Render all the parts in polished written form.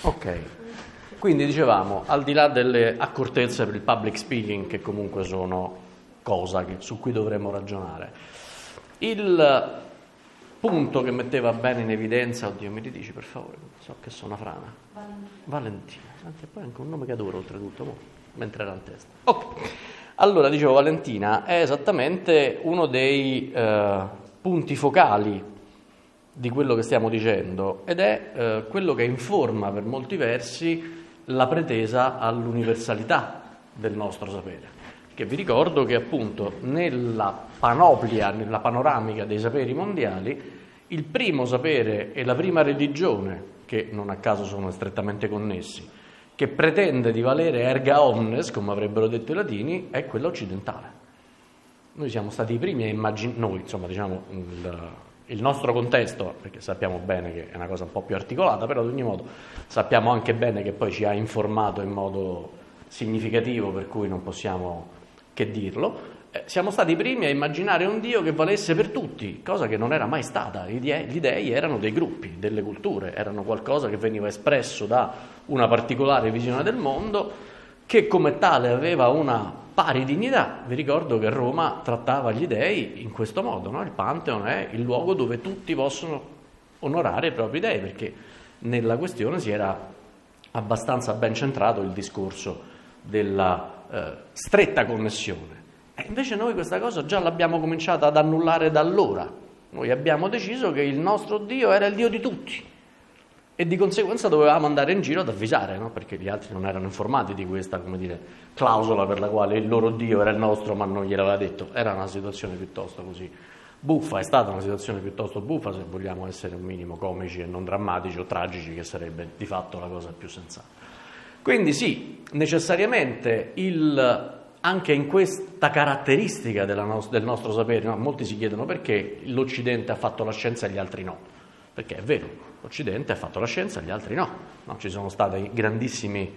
Ok, quindi dicevamo, al di là delle accortezze per il public speaking, che comunque sono cosa su cui dovremmo ragionare, il punto che metteva bene in evidenza, oddio mi ridici per favore, so che sono una frana, Valentina, anche poi anche un nome che adoro oltretutto, mentre era in testa. Ok, allora dicevo, Valentina è esattamente uno dei punti focali di quello che stiamo dicendo ed è quello che informa per molti versi la pretesa all'universalità del nostro sapere. Che vi ricordo che appunto nella panoplia, nella panoramica dei saperi mondiali, il primo sapere e la prima religione, che non a caso sono strettamente connessi, che pretende di valere erga omnes, come avrebbero detto i latini, è quella occidentale. Noi siamo stati i primi a immaginare, noi insomma diciamo il nostro contesto, perché sappiamo bene che è una cosa un po' più articolata, però ad ogni modo sappiamo anche bene che poi ci ha informato in modo significativo, per cui non possiamo che dirlo. Siamo stati i primi a immaginare un Dio che valesse per tutti, cosa che non era mai stata. Gli dei erano dei gruppi, delle culture, erano qualcosa che veniva espresso da una particolare visione del mondo, che come tale aveva una pari dignità. Vi ricordo che Roma trattava gli dei in questo modo, no? Il Pantheon è il luogo dove tutti possono onorare i propri dei, perché nella questione si era abbastanza ben centrato il discorso della stretta connessione. E invece noi questa cosa già l'abbiamo cominciata ad annullare da allora. Noi abbiamo deciso che il nostro Dio era il Dio di tutti e di conseguenza dovevamo andare in giro ad avvisare, no? Perché gli altri non erano informati di questa, come dire, clausola per la quale il loro Dio era il nostro ma non gliel'aveva detto. Era una situazione piuttosto così buffa, è stata una situazione piuttosto buffa, se vogliamo essere un minimo comici e non drammatici o tragici, che sarebbe di fatto la cosa più sensata. Quindi sì, necessariamente anche in questa caratteristica del nostro sapere, no? Molti si chiedono perché l'Occidente ha fatto la scienza e gli altri no. Perché è vero, l'Occidente ha fatto la scienza e gli altri no. Ci sono stati grandissimi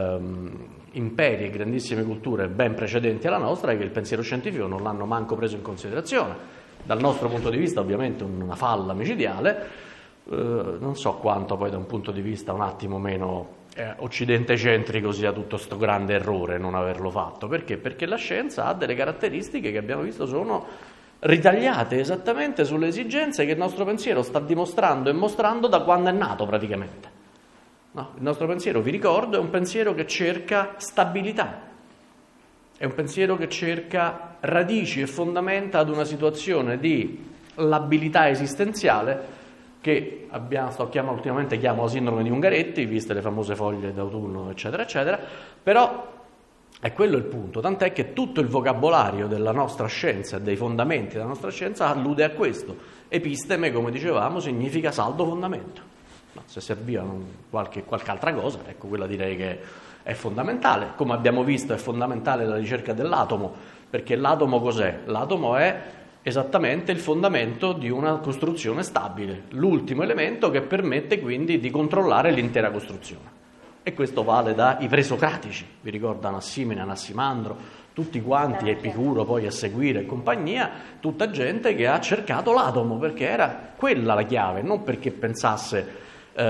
imperi e grandissime culture ben precedenti alla nostra che il pensiero scientifico non l'hanno manco preso in considerazione. Dal nostro punto di vista ovviamente una falla micidiale, non so quanto poi da un punto di vista un attimo meno occidentecentrico sia tutto sto grande errore non averlo fatto. Perché? Perché la scienza ha delle caratteristiche che abbiamo visto sono ritagliate esattamente sulle esigenze che il nostro pensiero sta dimostrando e mostrando da quando è nato praticamente. No? Il nostro pensiero, vi ricordo, è un pensiero che cerca stabilità, è un pensiero che cerca radici e fondamenta ad una situazione di labilità esistenziale che ultimamente chiamo la sindrome di Ungaretti, viste le famose foglie d'autunno, eccetera, eccetera, però è quello il punto, tant'è che tutto il vocabolario della nostra scienza e dei fondamenti della nostra scienza allude a questo. Episteme, come dicevamo, significa saldo fondamento. No, se serviva qualche altra cosa, ecco, quella direi che è fondamentale. Come abbiamo visto è fondamentale la ricerca dell'atomo, perché l'atomo cos'è? L'atomo è esattamente il fondamento di una costruzione stabile, l'ultimo elemento che permette quindi di controllare l'intera costruzione. E questo vale dai presocratici, vi ricorda Anassimene, Anassimandro, tutti quanti, Epicuro poi a seguire e compagnia, tutta gente che ha cercato l'atomo perché era quella la chiave, non perché pensasse,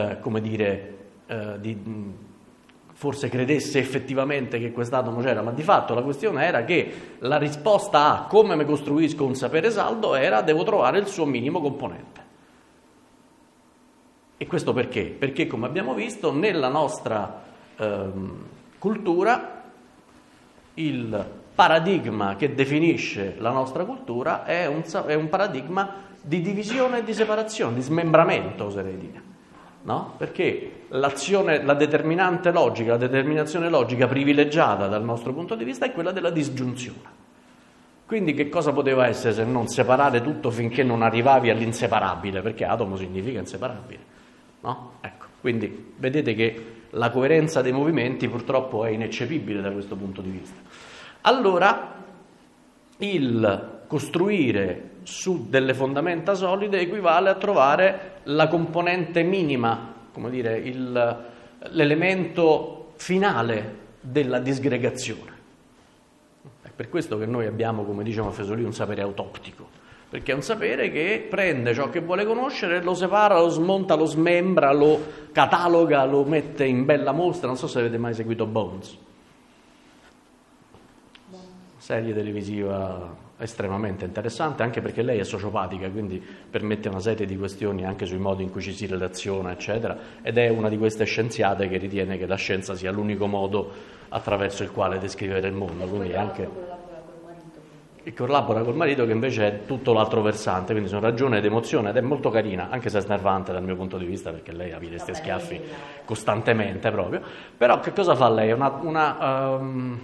forse credesse effettivamente che quest'atomo c'era, ma di fatto la questione era che la risposta a come mi costruisco un sapere saldo era devo trovare il suo minimo componente. E questo perché? Perché, come abbiamo visto, nella nostra cultura il paradigma che definisce la nostra cultura è un paradigma di divisione e di separazione, di smembramento, oserei dire. No? Perché la determinante logica, la determinazione logica privilegiata dal nostro punto di vista è quella della disgiunzione. Quindi che cosa poteva essere se non separare tutto finché non arrivavi all'inseparabile? Perché atomo significa inseparabile. No? Ecco, quindi vedete che la coerenza dei movimenti purtroppo è ineccepibile da questo punto di vista. Allora, il costruire su delle fondamenta solide equivale a trovare la componente minima, come dire, l'elemento finale della disgregazione. È per questo che noi abbiamo, come diceva Fesolì, un sapere autoptico, perché è un sapere che prende ciò che vuole conoscere, lo separa, lo smonta, lo smembra, lo cataloga, lo mette in bella mostra. Non so se avete mai seguito Bones, serie televisiva estremamente interessante, anche perché lei è sociopatica, quindi permette una serie di questioni anche sui modi in cui ci si relaziona, eccetera, ed è una di queste scienziate che ritiene che la scienza sia l'unico modo attraverso il quale descrivere il mondo, quindi anche e collabora col marito, che invece è tutto l'altro versante, quindi sono ragione ed emozione, ed è molto carina, anche se è snervante dal mio punto di vista, perché lei ha questi schiaffi costantemente proprio. Però che cosa fa lei? È una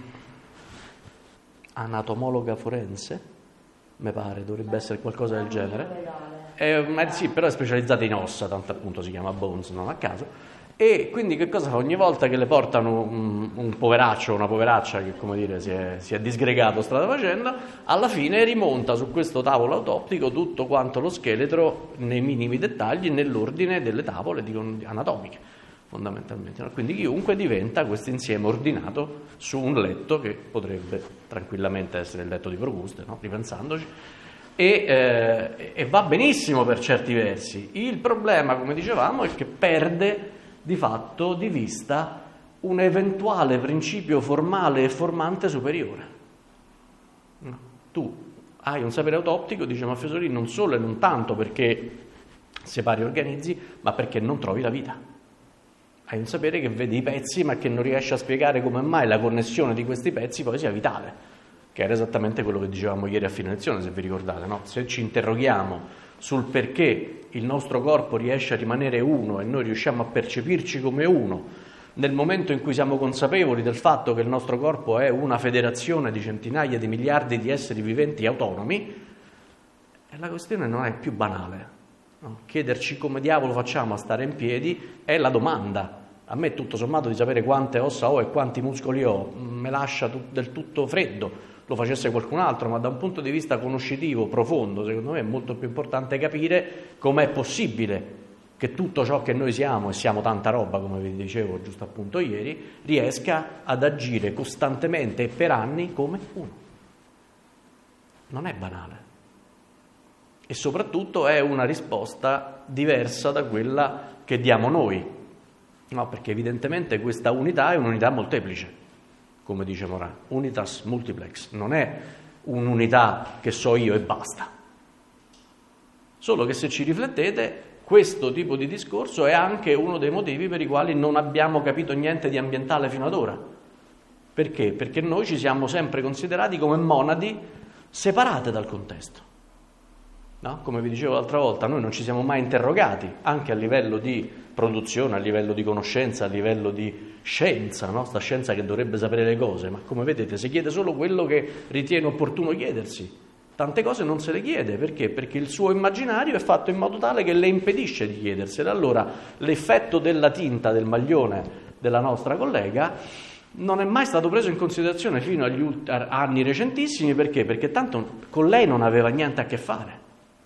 anatomologa forense, mi pare, dovrebbe essere qualcosa del genere. Sì, però è specializzata in ossa, tanto appunto si chiama Bones, non a caso. E quindi che cosa fa? Ogni volta che le portano un poveraccio o una poveraccia che, come dire, si è disgregato strada facendo, alla fine rimonta su questo tavolo autoptico tutto quanto lo scheletro nei minimi dettagli, nell'ordine delle tavole anatomiche, fondamentalmente. Quindi chiunque diventa questo insieme ordinato su un letto che potrebbe tranquillamente essere il letto di Procuste, no? Ripensandoci. E va benissimo per certi versi. Il problema, come dicevamo, è che perde di fatto di vista un eventuale principio formale e formante superiore. No. Tu hai un sapere autoptico, dice Maffesoli, non solo e non tanto perché separi e organizzi, ma perché non trovi la vita. Hai un sapere che vedi i pezzi, ma che non riesci a spiegare come mai la connessione di questi pezzi poi sia vitale, che era esattamente quello che dicevamo ieri a fine lezione, se vi ricordate, no? Se ci interroghiamo sul perché il nostro corpo riesce a rimanere uno e noi riusciamo a percepirci come uno nel momento in cui siamo consapevoli del fatto che il nostro corpo è una federazione di centinaia di miliardi di esseri viventi autonomi, la questione non è più banale, no? Chiederci come diavolo facciamo a stare in piedi è la domanda. A me tutto sommato di sapere quante ossa ho e quanti muscoli ho me lascia del tutto freddo. Lo facesse qualcun altro, ma da un punto di vista conoscitivo profondo, secondo me è molto più importante capire com'è possibile che tutto ciò che noi siamo, e siamo tanta roba, come vi dicevo giusto appunto ieri, riesca ad agire costantemente e per anni come uno. Non è banale. E soprattutto è una risposta diversa da quella che diamo noi, no? Perché evidentemente questa unità è un'unità molteplice. Come dice Morin, unitas multiplex, non è un'unità che so io e basta. Solo che se ci riflettete, questo tipo di discorso è anche uno dei motivi per i quali non abbiamo capito niente di ambientale fino ad ora. Perché? Perché noi ci siamo sempre considerati come monadi separate dal contesto. No? Come vi dicevo l'altra volta, noi non ci siamo mai interrogati, anche a livello di produzione, a livello di conoscenza, a livello di scienza, no? Sta scienza che dovrebbe sapere le cose, ma come vedete si chiede solo quello che ritiene opportuno chiedersi. Tante cose non se le chiede, perché? Perché il suo immaginario è fatto in modo tale che le impedisce di chiedersele. Allora l'effetto della tinta del maglione della nostra collega non è mai stato preso in considerazione fino agli anni recentissimi, perché? Perché tanto con lei non aveva niente a che fare.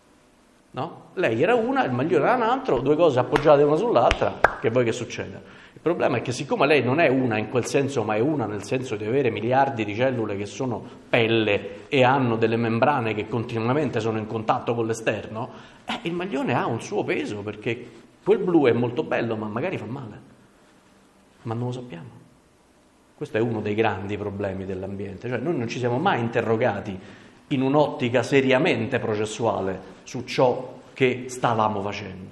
No? Lei era una, il maglione era un altro, due cose appoggiate una sull'altra, che poi che succede? Il problema è che siccome lei non è una in quel senso, ma è una nel senso di avere miliardi di cellule che sono pelle e hanno delle membrane che continuamente sono in contatto con l'esterno, il maglione ha un suo peso, perché quel blu è molto bello, ma magari fa male. Ma non lo sappiamo. Questo è uno dei grandi problemi dell'ambiente, cioè noi non ci siamo mai interrogati in un'ottica seriamente processuale su ciò che stavamo facendo.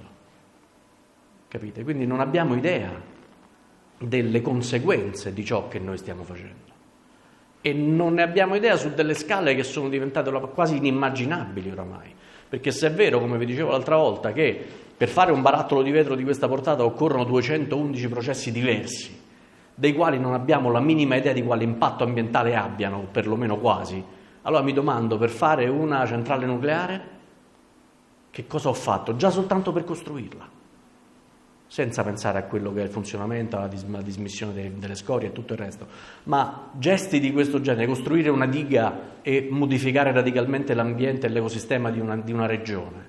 Capite? Quindi non abbiamo idea delle conseguenze di ciò che noi stiamo facendo. E non ne abbiamo idea su delle scale che sono diventate quasi inimmaginabili oramai. Perché se è vero, come vi dicevo l'altra volta, che per fare un barattolo di vetro di questa portata occorrono 211 processi diversi, dei quali non abbiamo la minima idea di quale impatto ambientale abbiano, o perlomeno quasi, allora mi domando, per fare una centrale nucleare, che cosa ho fatto? Già soltanto per costruirla, senza pensare a quello che è il funzionamento, la dismissione delle scorie e tutto il resto. Ma gesti di questo genere, costruire una diga e modificare radicalmente l'ambiente e l'ecosistema di una regione,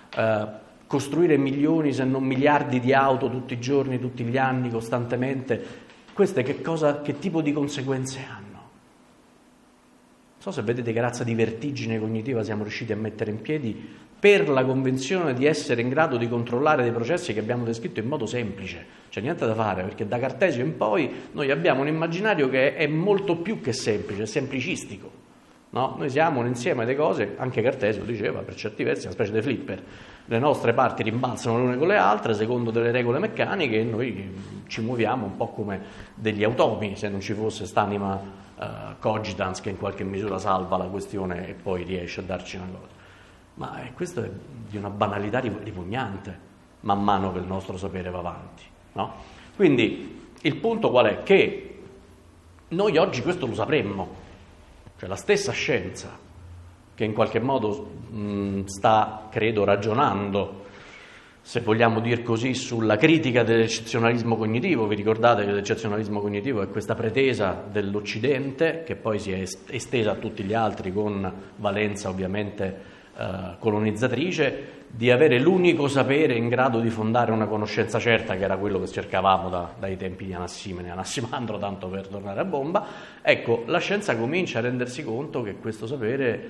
costruire milioni se non miliardi di auto tutti i giorni, tutti gli anni, costantemente, queste che tipo di conseguenze hanno? so se vedete che razza di vertigine cognitiva siamo riusciti a mettere in piedi per la convinzione di essere in grado di controllare dei processi che abbiamo descritto in modo semplice. C'è niente da fare, perché da Cartesio in poi noi abbiamo un immaginario che è molto più che semplice, è semplicistico. No? Noi siamo un insieme di cose, anche Cartesio diceva, per certi versi, una specie di flipper. Le nostre parti rimbalzano le une con le altre secondo delle regole meccaniche e noi ci muoviamo un po' come degli automi, se non ci fosse st'anima cogitans che in qualche misura salva la questione e poi riesce a darci una cosa. Ma questo è di una banalità ripugnante man mano che il nostro sapere va avanti, no? Quindi il punto qual è? Che noi oggi questo lo sapremmo, cioè la stessa scienza che in qualche modo sta, credo, ragionando, se vogliamo dir così, sulla critica dell'eccezionalismo cognitivo. Vi ricordate che l'eccezionalismo cognitivo è questa pretesa dell'Occidente che poi si è estesa a tutti gli altri con valenza ovviamente colonizzatrice, di avere l'unico sapere in grado di fondare una conoscenza certa, che era quello che cercavamo dai tempi di Anassimene e Anassimandro, tanto per tornare a bomba. Ecco, la scienza comincia a rendersi conto che questo sapere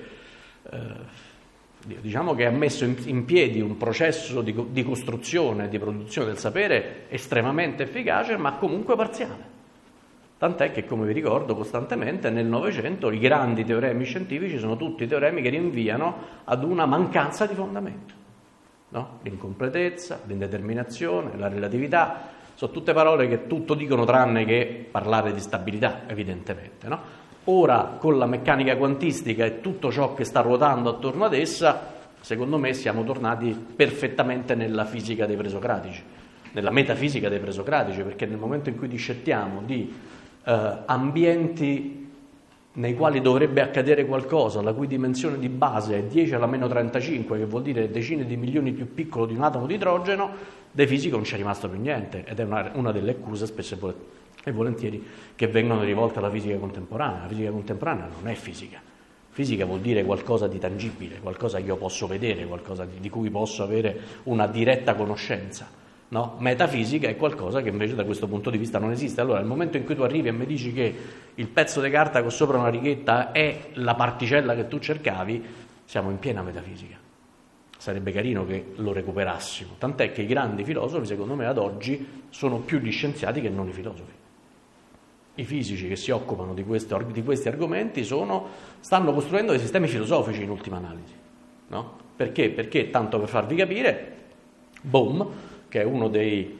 diciamo che ha messo in piedi un processo di costruzione, di produzione del sapere estremamente efficace, ma comunque parziale. Tant'è che, come vi ricordo costantemente, nel Novecento i grandi teoremi scientifici sono tutti teoremi che rinviano ad una mancanza di fondamento, no? L'incompletezza, l'indeterminazione, la relatività, sono tutte parole che tutto dicono tranne che parlare di stabilità, evidentemente, no? Ora, con la meccanica quantistica e tutto ciò che sta ruotando attorno ad essa, secondo me siamo tornati perfettamente nella fisica dei presocratici, nella metafisica dei presocratici, perché nel momento in cui discettiamo di ambienti nei quali dovrebbe accadere qualcosa, la cui dimensione di base è 10 alla meno 35, che vuol dire decine di milioni più piccolo di un atomo di idrogeno, dei fisici non c'è rimasto più niente, ed è una delle accuse spesso e volentieri che vengono rivolte alla fisica contemporanea. La fisica contemporanea non è fisica. Fisica vuol dire qualcosa di tangibile, qualcosa che io posso vedere, qualcosa di cui posso avere una diretta conoscenza. No? Metafisica è qualcosa che invece da questo punto di vista non esiste. Allora, nel momento in cui tu arrivi e mi dici che il pezzo di carta con sopra una righetta è la particella che tu cercavi, siamo in piena metafisica. Sarebbe carino che lo recuperassimo. Tant'è che i grandi filosofi, secondo me, ad oggi sono più gli scienziati che non i filosofi. I fisici che si occupano di questi argomenti stanno costruendo dei sistemi filosofici in ultima analisi. No? Perché? Perché, tanto per farvi capire, Bohm, che è uno degli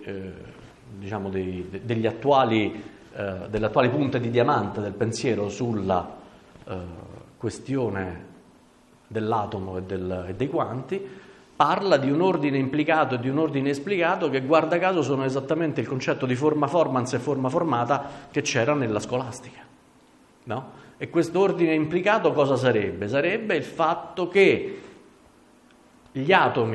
attuali delle attuali punte di diamante del pensiero sulla questione dell'atomo e dei quanti, parla di un ordine implicato e di un ordine esplicato che, guarda caso, sono esattamente il concetto di forma formans e forma formata che c'era nella scolastica, no? E questo ordine implicato cosa sarebbe? Sarebbe il fatto che i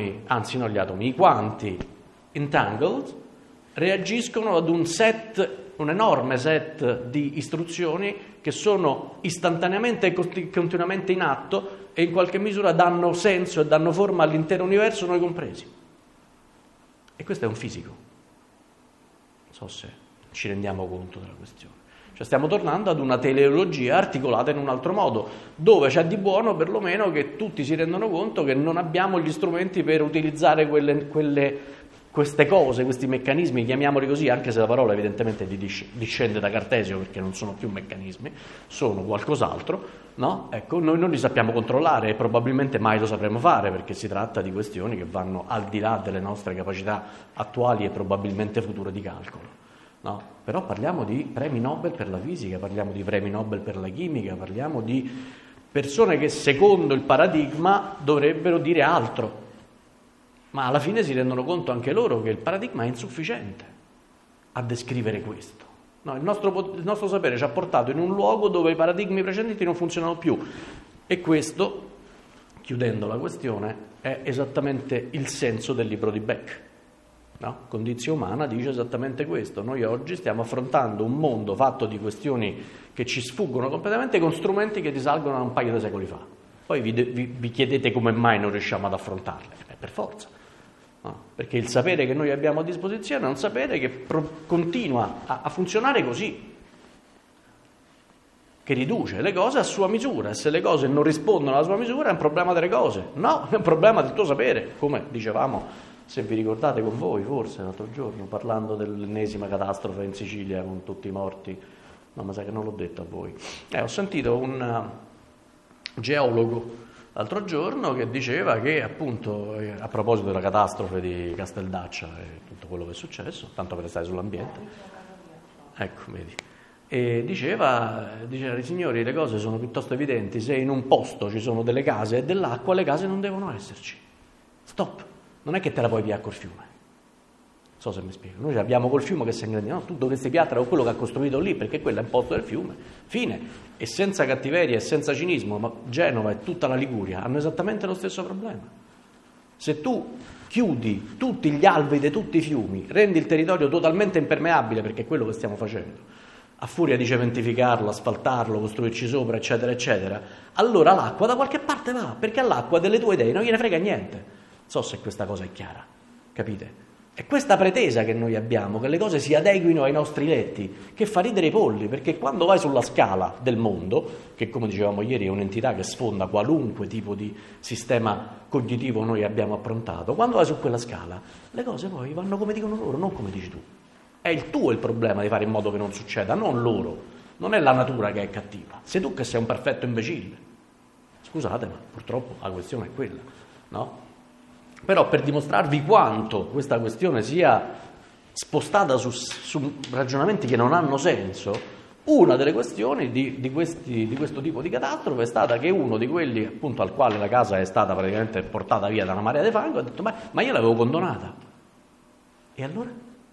quanti entangled reagiscono ad un enorme set di istruzioni che sono istantaneamente e continuamente in atto e in qualche misura danno senso e danno forma all'intero universo, noi compresi. E questo è un fisico. Non so se ci rendiamo conto della questione. Cioè stiamo tornando ad una teleologia articolata in un altro modo, dove c'è di buono perlomeno che tutti si rendono conto che non abbiamo gli strumenti per utilizzare queste cose, questi meccanismi, chiamiamoli così, anche se la parola evidentemente discende da Cartesio, perché non sono più meccanismi, sono qualcos'altro, no? Ecco, noi non li sappiamo controllare e probabilmente mai lo sapremo fare, perché si tratta di questioni che vanno al di là delle nostre capacità attuali e probabilmente future di calcolo, no? Però parliamo di premi Nobel per la fisica, parliamo di premi Nobel per la chimica, parliamo di persone che secondo il paradigma dovrebbero dire altro. Ma alla fine si rendono conto anche loro che il paradigma è insufficiente a descrivere questo. No, il nostro sapere ci ha portato in un luogo dove i paradigmi precedenti non funzionano più. E questo, chiudendo la questione, è esattamente il senso del libro di Beck. No? Condizio Umana dice esattamente questo. Noi oggi stiamo affrontando un mondo fatto di questioni che ci sfuggono completamente con strumenti che risalgono a un paio di secoli fa. Poi vi chiedete come mai non riusciamo ad affrontarle. Per forza. No, perché il sapere che noi abbiamo a disposizione è un sapere che continua a funzionare così, che riduce le cose a sua misura, e se le cose non rispondono alla sua misura è un problema delle cose, no, è un problema del tuo sapere, come dicevamo, se vi ricordate con voi forse l'altro giorno, parlando dell'ennesima catastrofe in Sicilia con tutti i morti. No, ma sai che non l'ho detto a voi. Ho sentito un geologo l'altro giorno che diceva che appunto a proposito della catastrofe di Casteldaccia e tutto quello che è successo, tanto per stare sull'ambiente, ecco, vedi, e diceva signori, le cose sono piuttosto evidenti, se in un posto ci sono delle case e dell'acqua, le case non devono esserci, stop, non è che te la puoi piare col fiume. Non so se mi spiego. Noi abbiamo col fiume che si ingrandisce, no? Tu dovresti piattare con quello che ha costruito lì, perché quello è il posto del fiume. Fine. E senza cattiveria e senza cinismo, ma Genova e tutta la Liguria hanno esattamente lo stesso problema. Se tu chiudi tutti gli alvei di tutti i fiumi, rendi il territorio totalmente impermeabile, perché è quello che stiamo facendo, a furia di cementificarlo, asfaltarlo, costruirci sopra, eccetera, eccetera, allora l'acqua da qualche parte va, perché all'acqua delle tue idee non gliene frega niente. Non so se questa cosa è chiara, capite? È questa pretesa che noi abbiamo, che le cose si adeguino ai nostri letti, che fa ridere i polli, perché quando vai sulla scala del mondo, che come dicevamo ieri è un'entità che sfonda qualunque tipo di sistema cognitivo noi abbiamo approntato, quando vai su quella scala, le cose poi vanno come dicono loro, non come dici tu. È il tuo il problema di fare in modo che non succeda, non loro. Non è la natura che è cattiva, sei tu che sei un perfetto imbecille. Scusate, ma purtroppo la questione è quella, no? Però per dimostrarvi quanto questa questione sia spostata su ragionamenti che non hanno senso, una delle questioni di questo tipo di catastrofe è stata che uno di quelli appunto al quale la casa è stata praticamente portata via da una marea di fango ha detto ma io l'avevo condonata. E allora?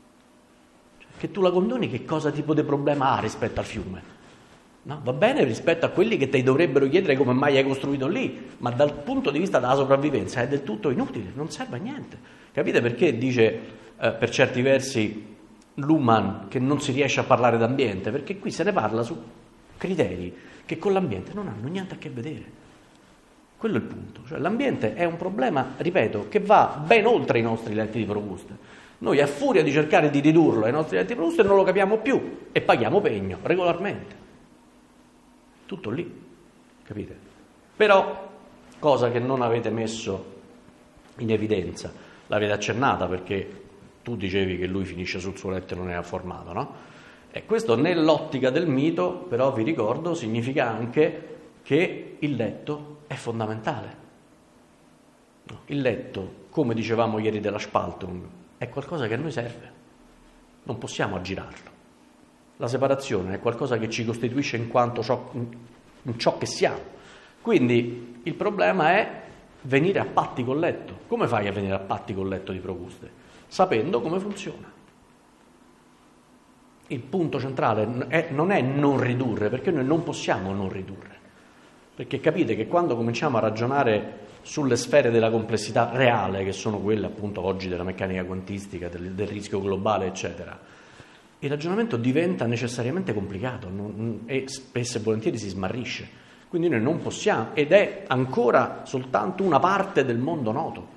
Cioè, che tu la condoni che cosa tipo di problema ha rispetto al fiume? No, va bene rispetto a quelli che ti dovrebbero chiedere come mai hai costruito lì, ma dal punto di vista della sopravvivenza è del tutto inutile, non serve a niente. Capite perché dice per certi versi Luhmann che non si riesce a parlare d'ambiente? Perché qui se ne parla su criteri che con l'ambiente non hanno niente a che vedere. Quello è il punto. Cioè, l'ambiente è un problema, ripeto, che va ben oltre i nostri letti di Procuste. Noi a furia di cercare di ridurlo ai nostri letti di Procuste non lo capiamo più e paghiamo pegno regolarmente. Tutto lì, capite? Però, cosa che non avete messo in evidenza, l'avete accennata perché tu dicevi che lui finisce sul suo letto e non è afformato, no? E questo nell'ottica del mito, però vi ricordo, significa anche che il letto è fondamentale. Il letto, come dicevamo ieri della Spaltung, è qualcosa che a noi serve, non possiamo aggirarlo. La separazione è qualcosa che ci costituisce in quanto ciò che siamo. Quindi il problema è venire a patti col letto. Come fai a venire a patti col letto di Procuste? Sapendo come funziona. Il punto centrale non è non ridurre, perché noi non possiamo non ridurre. Perché capite che quando cominciamo a ragionare sulle sfere della complessità reale, che sono quelle appunto oggi della meccanica quantistica, del rischio globale, eccetera, il ragionamento diventa necessariamente complicato e spesso e volentieri si smarrisce. Quindi noi non possiamo, ed è ancora soltanto una parte del mondo noto.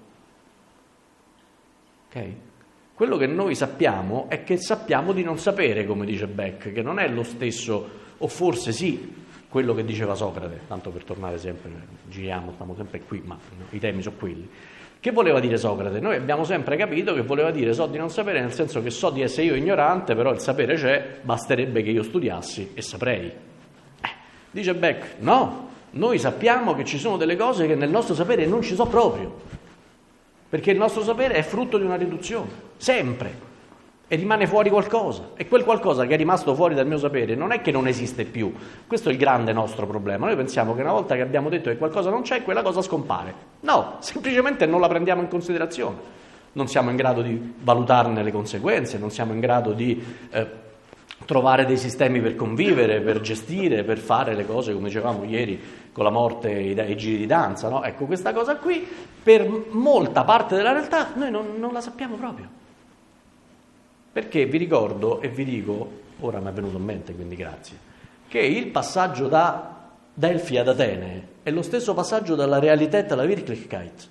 Ok? Quello che noi sappiamo è che sappiamo di non sapere, come dice Beck, che non è lo stesso, o forse sì, quello che diceva Socrate, tanto per tornare sempre, giriamo, stiamo sempre qui, ma i temi sono quelli. Che voleva dire Socrate? Noi abbiamo sempre capito che voleva dire so di non sapere, nel senso che so di essere io ignorante, però il sapere c'è, basterebbe che io studiassi e saprei. Dice Beck, no, noi sappiamo che ci sono delle cose che nel nostro sapere non ci sono proprio, perché il nostro sapere è frutto di una riduzione, sempre, e rimane fuori qualcosa, e quel qualcosa che è rimasto fuori dal mio sapere non è che non esiste più. Questo è il grande nostro problema. Noi pensiamo che una volta che abbiamo detto che qualcosa non c'è, quella cosa scompare. No, semplicemente non la prendiamo in considerazione, non siamo in grado di valutarne le conseguenze, non siamo in grado di trovare dei sistemi per convivere, per gestire, per fare le cose, come dicevamo ieri con la morte e i giri di danza, no? Ecco, questa cosa qui per molta parte della realtà noi non la sappiamo proprio. Perché vi ricordo e vi dico, ora mi è venuto in mente, quindi grazie, che il passaggio da Delfi ad Atene è lo stesso passaggio dalla Realität alla Wirklichkeit. Non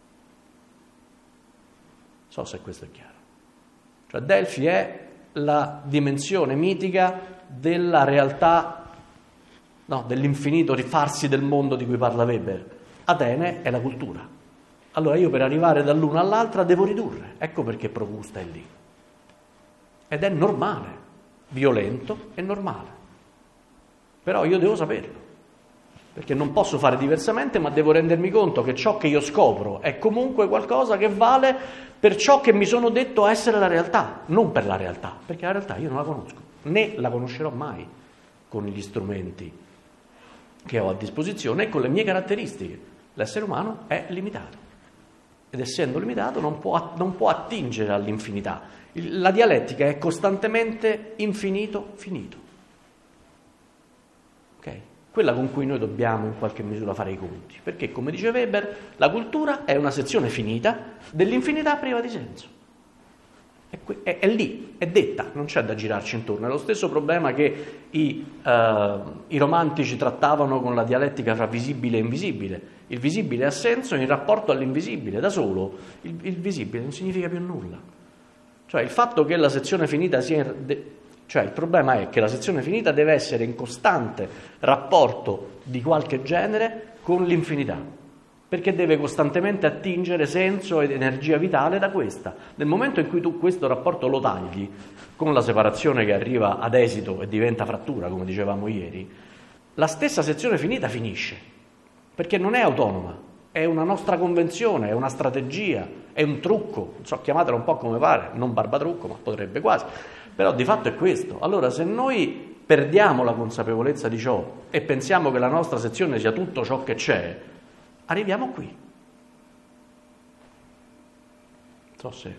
so se questo è chiaro. Cioè Delfi è la dimensione mitica della realtà no, dell'infinito rifarsi del mondo di cui parla Weber. Atene è la cultura. Allora io per arrivare dall'una all'altra devo ridurre. Ecco perché Procusta è lì. Ed è normale, violento e normale. Però io devo saperlo, perché non posso fare diversamente, ma devo rendermi conto che ciò che io scopro è comunque qualcosa che vale per ciò che mi sono detto essere la realtà, non per la realtà, perché la realtà io non la conosco, né la conoscerò mai con gli strumenti che ho a disposizione e con le mie caratteristiche. L'essere umano è limitato ed essendo limitato non può attingere all'infinità. La dialettica è costantemente infinito-finito. Okay? Quella con cui noi dobbiamo in qualche misura fare i conti, perché come dice Weber, la cultura è una sezione finita dell'infinità priva di senso. È lì, è detta, non c'è da girarci intorno. È lo stesso problema che i romantici trattavano con la dialettica fra visibile e invisibile. Il visibile ha senso in rapporto all'invisibile, da solo. Il visibile non significa più nulla. Cioè il fatto che la sezione finita cioè il problema è che la sezione finita deve essere in costante rapporto di qualche genere con l'infinità, perché deve costantemente attingere senso ed energia vitale da questa. Nel momento in cui tu questo rapporto lo tagli, con la separazione che arriva ad esito e diventa frattura, come dicevamo ieri, la stessa sezione finita finisce, perché non è autonoma, è una nostra convenzione, è una strategia, è un trucco, non so, chiamatelo un po' come pare, non barbatrucco, ma potrebbe quasi. Però di fatto è questo. Allora se noi perdiamo la consapevolezza di ciò e pensiamo che la nostra sezione sia tutto ciò che c'è, arriviamo qui. Non so se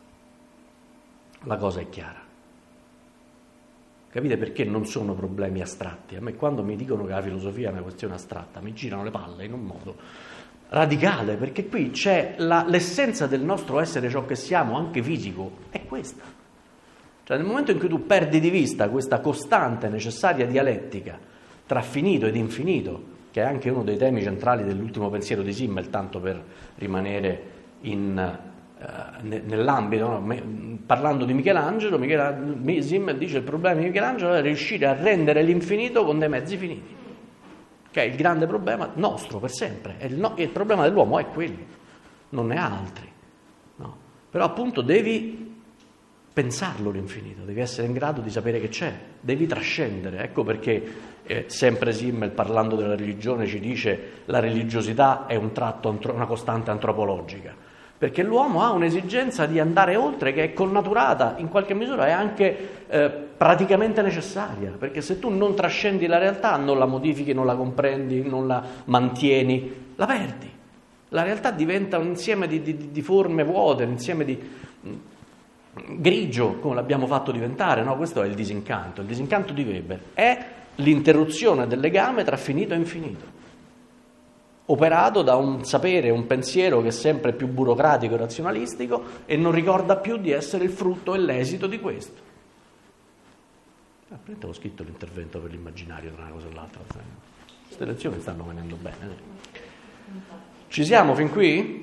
la cosa è chiara. Capite perché non sono problemi astratti? A me quando mi dicono che la filosofia è una questione astratta mi girano le palle in un modo radicale, perché qui c'è l'essenza del nostro essere ciò che siamo, anche fisico, è questa. Cioè nel momento in cui tu perdi di vista questa costante necessaria dialettica tra finito ed infinito, che è anche uno dei temi centrali dell'ultimo pensiero di Simmel, tanto per rimanere nell'ambito, no? Parlando di Michelangelo, Simmel dice il problema di Michelangelo è riuscire a rendere l'infinito con dei mezzi finiti, che è il grande problema nostro per sempre. Il problema dell'uomo è quello, non ne ha altri, no? Però appunto devi pensarlo l'infinito, devi essere in grado di sapere che c'è, devi trascendere. Ecco perché sempre Simmel, parlando della religione, ci dice la religiosità è un tratto, una costante antropologica, perché l'uomo ha un'esigenza di andare oltre, che è connaturata, in qualche misura è anche praticamente necessaria, perché se tu non trascendi la realtà, non la modifichi, non la comprendi, non la mantieni, la perdi. La realtà diventa un insieme di forme vuote, un insieme di grigio, come l'abbiamo fatto diventare, no? Questo è il disincanto. Il disincanto di Weber è l'interruzione del legame tra finito e infinito, operato da un sapere, un pensiero che è sempre più burocratico e razionalistico e non ricorda più di essere il frutto e l'esito di questo. Prima ho scritto l'intervento per l'immaginario tra una cosa e l'altra. Queste lezioni stanno venendo bene. Ci siamo fin qui?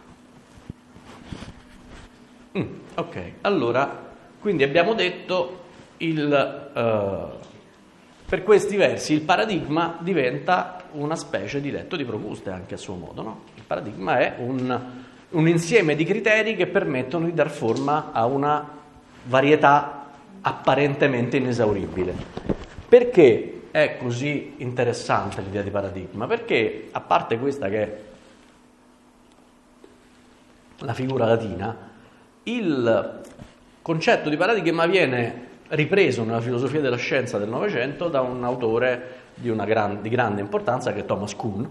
Ok, allora, quindi abbiamo detto per questi versi il paradigma diventa una specie di letto di Procuste anche a suo modo, no? Il paradigma è un insieme di criteri che permettono di dar forma a una varietà apparentemente inesauribile. Perché è così interessante l'idea di paradigma? Perché, a parte questa che è la figura latina, il concetto di paradigma viene ripreso nella filosofia della scienza del Novecento da un autore di grande importanza che è Thomas Kuhn,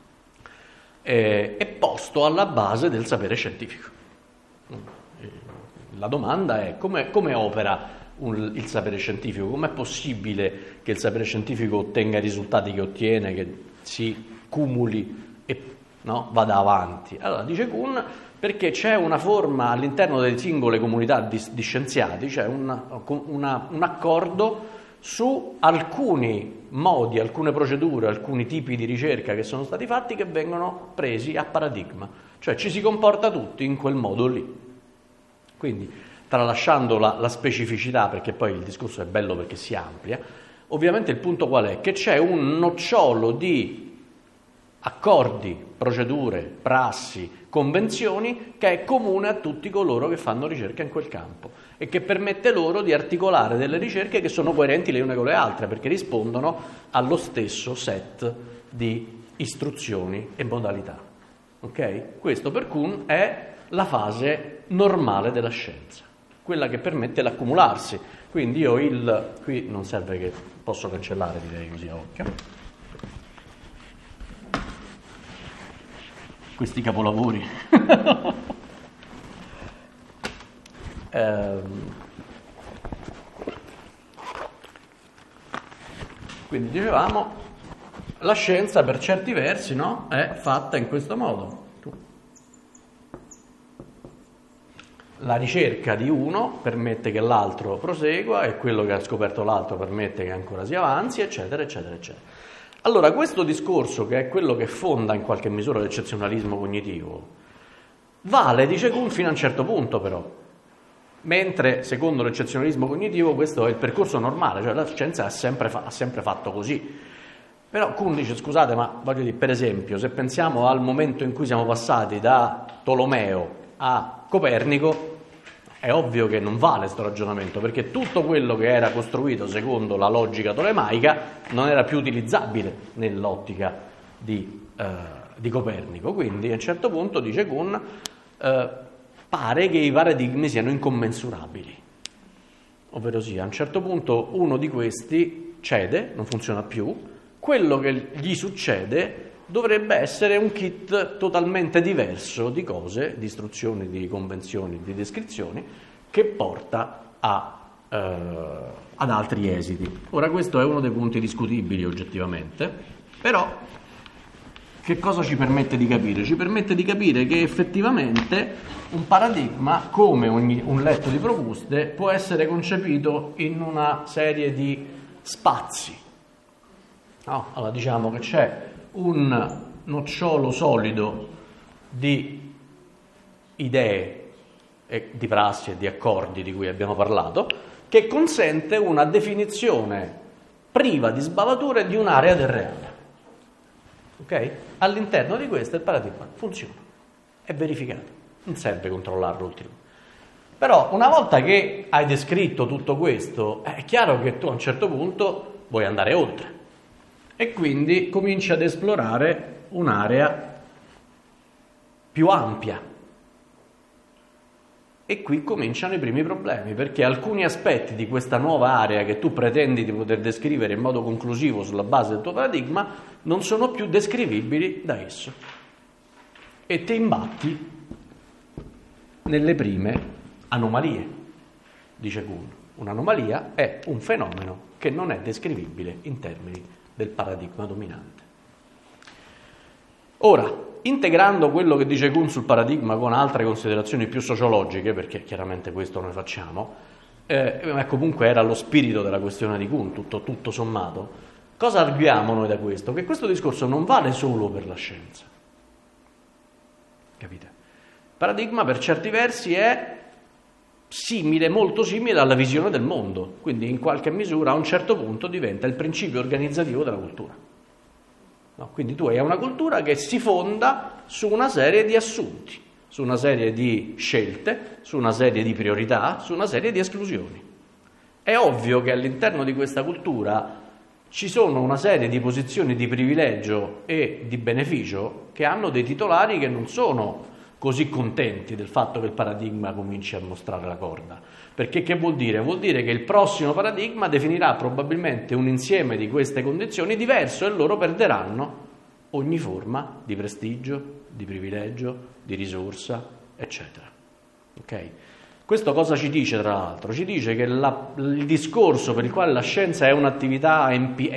e posto alla base del sapere scientifico. La domanda è come opera il sapere scientifico, com'è possibile che il sapere scientifico ottenga i risultati che ottiene, che si cumuli e vada avanti. Allora dice Kuhn, perché c'è una forma all'interno delle singole comunità di scienziati, c'è un accordo su alcuni modi, alcune procedure, alcuni tipi di ricerca che sono stati fatti che vengono presi a paradigma, cioè ci si comporta tutti in quel modo lì. Quindi, tralasciando la specificità, perché poi il discorso è bello perché si amplia, Ovviamente il punto qual è? Che c'è un nocciolo di accordi, procedure, prassi, convenzioni che è comune a tutti coloro che fanno ricerca in quel campo e che permette loro di articolare delle ricerche che sono coerenti le une con le altre, perché rispondono allo stesso set di istruzioni e modalità. Ok? Questo per Kuhn è la fase normale della scienza, quella che permette l'accumularsi. Quindi io qui non serve che posso cancellare, direi così a occhio, questi capolavori. Quindi dicevamo, la scienza per certi versi, no, è fatta in questo modo. La ricerca di uno permette che l'altro prosegua e quello che ha scoperto l'altro permette che ancora si avanzi, eccetera, eccetera, eccetera. Allora, questo discorso, che è quello che fonda in qualche misura l'eccezionalismo cognitivo, vale, dice Kuhn, fino a un certo punto però. Mentre, secondo l'eccezionalismo cognitivo, questo è il percorso normale, cioè la scienza ha sempre fatto così. Però Kuhn dice, scusate, ma voglio dire, per esempio, se pensiamo al momento in cui siamo passati da Tolomeo a Copernico, è ovvio che non vale questo ragionamento, perché tutto quello che era costruito secondo la logica tolemaica non era più utilizzabile nell'ottica di Copernico. Quindi a un certo punto, dice Kuhn, pare che i paradigmi siano incommensurabili. Ovvero sia, a un certo punto uno di questi cede, non funziona più, quello che gli succede dovrebbe essere un kit totalmente diverso di cose, di istruzioni, di convenzioni, di descrizioni, che porta ad altri esiti. Ora, questo è uno dei punti discutibili oggettivamente, però che cosa ci permette di capire? Ci permette di capire che effettivamente un paradigma, come un letto di Procuste, può essere concepito in una serie di spazi. No? Allora, diciamo che c'è un nocciolo solido di idee e di prassi e di accordi di cui abbiamo parlato, che consente una definizione priva di sbavature di un'area del reale. Ok? All'interno di questo il paradigma funziona, è verificato, non serve controllarlo ulteriormente. Però una volta che hai descritto tutto questo, è chiaro che tu a un certo punto vuoi andare oltre. E quindi cominci ad esplorare un'area più ampia. E qui cominciano i primi problemi, perché alcuni aspetti di questa nuova area che tu pretendi di poter descrivere in modo conclusivo sulla base del tuo paradigma non sono più descrivibili da esso. E ti imbatti nelle prime anomalie, dice Kuhn. Un'anomalia è un fenomeno che non è descrivibile in termini del paradigma dominante. Ora, integrando quello che dice Kuhn sul paradigma con altre considerazioni più sociologiche, perché chiaramente questo noi facciamo, comunque era lo spirito della questione di Kuhn, tutto sommato, cosa arguiamo noi da questo? Che questo discorso non vale solo per la scienza. Capite? Il paradigma per certi versi è simile, molto simile alla visione del mondo, quindi in qualche misura a un certo punto diventa il principio organizzativo della cultura. No? Quindi tu hai una cultura che si fonda su una serie di assunti, su una serie di scelte, su una serie di priorità, su una serie di esclusioni. È ovvio che all'interno di questa cultura ci sono una serie di posizioni di privilegio e di beneficio che hanno dei titolari che non sono così contenti del fatto che il paradigma cominci a mostrare la corda. Perché che vuol dire? Vuol dire che il prossimo paradigma definirà probabilmente un insieme di queste condizioni diverso e loro perderanno ogni forma di prestigio, di privilegio, di risorsa, eccetera. Ok? Questo cosa ci dice, tra l'altro? Ci dice che il discorso per il quale la scienza è un'attività,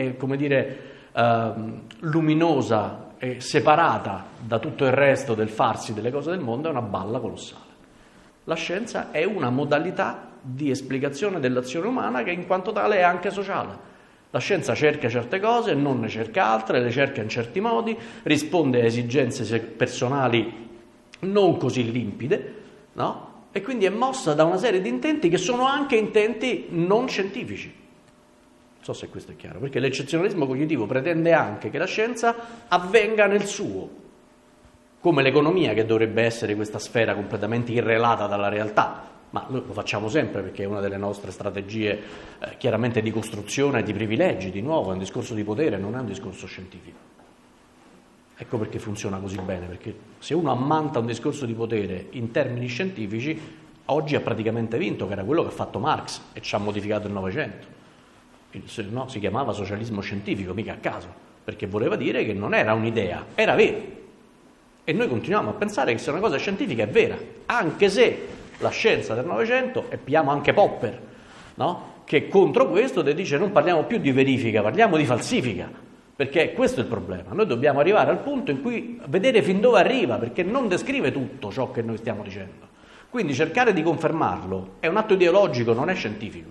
luminosa e separata da tutto il resto del farsi delle cose del mondo è una balla colossale. La scienza è una modalità di esplicazione dell'azione umana che in quanto tale è anche sociale. La scienza cerca certe cose, non ne cerca altre, le cerca in certi modi, risponde a esigenze personali non così limpide, no? E quindi è mossa da una serie di intenti che sono anche intenti non scientifici. so se questo è chiaro, perché l'eccezionalismo cognitivo pretende anche che la scienza avvenga nel suo, come l'economia, che dovrebbe essere questa sfera completamente irrelata dalla realtà, ma lo facciamo sempre perché è una delle nostre strategie chiaramente di costruzione di privilegi. Di nuovo è un discorso di potere, non è un discorso scientifico. Ecco perché funziona così bene, perché se uno ammanta un discorso di potere in termini scientifici, oggi ha praticamente vinto, che era quello che ha fatto Marx e ci ha modificato il Novecento. No, si chiamava socialismo scientifico, mica a caso, perché voleva dire che non era un'idea, era vero. E noi continuiamo a pensare che se una cosa scientifica è vera, anche se la scienza del Novecento, e pigliamo anche Popper, no? Che contro questo ti dice non parliamo più di verifica, parliamo di falsifica, perché questo è il problema. Noi dobbiamo arrivare al punto in cui vedere fin dove arriva, perché non descrive tutto ciò che noi stiamo dicendo. Quindi cercare di confermarlo è un atto ideologico, non è scientifico.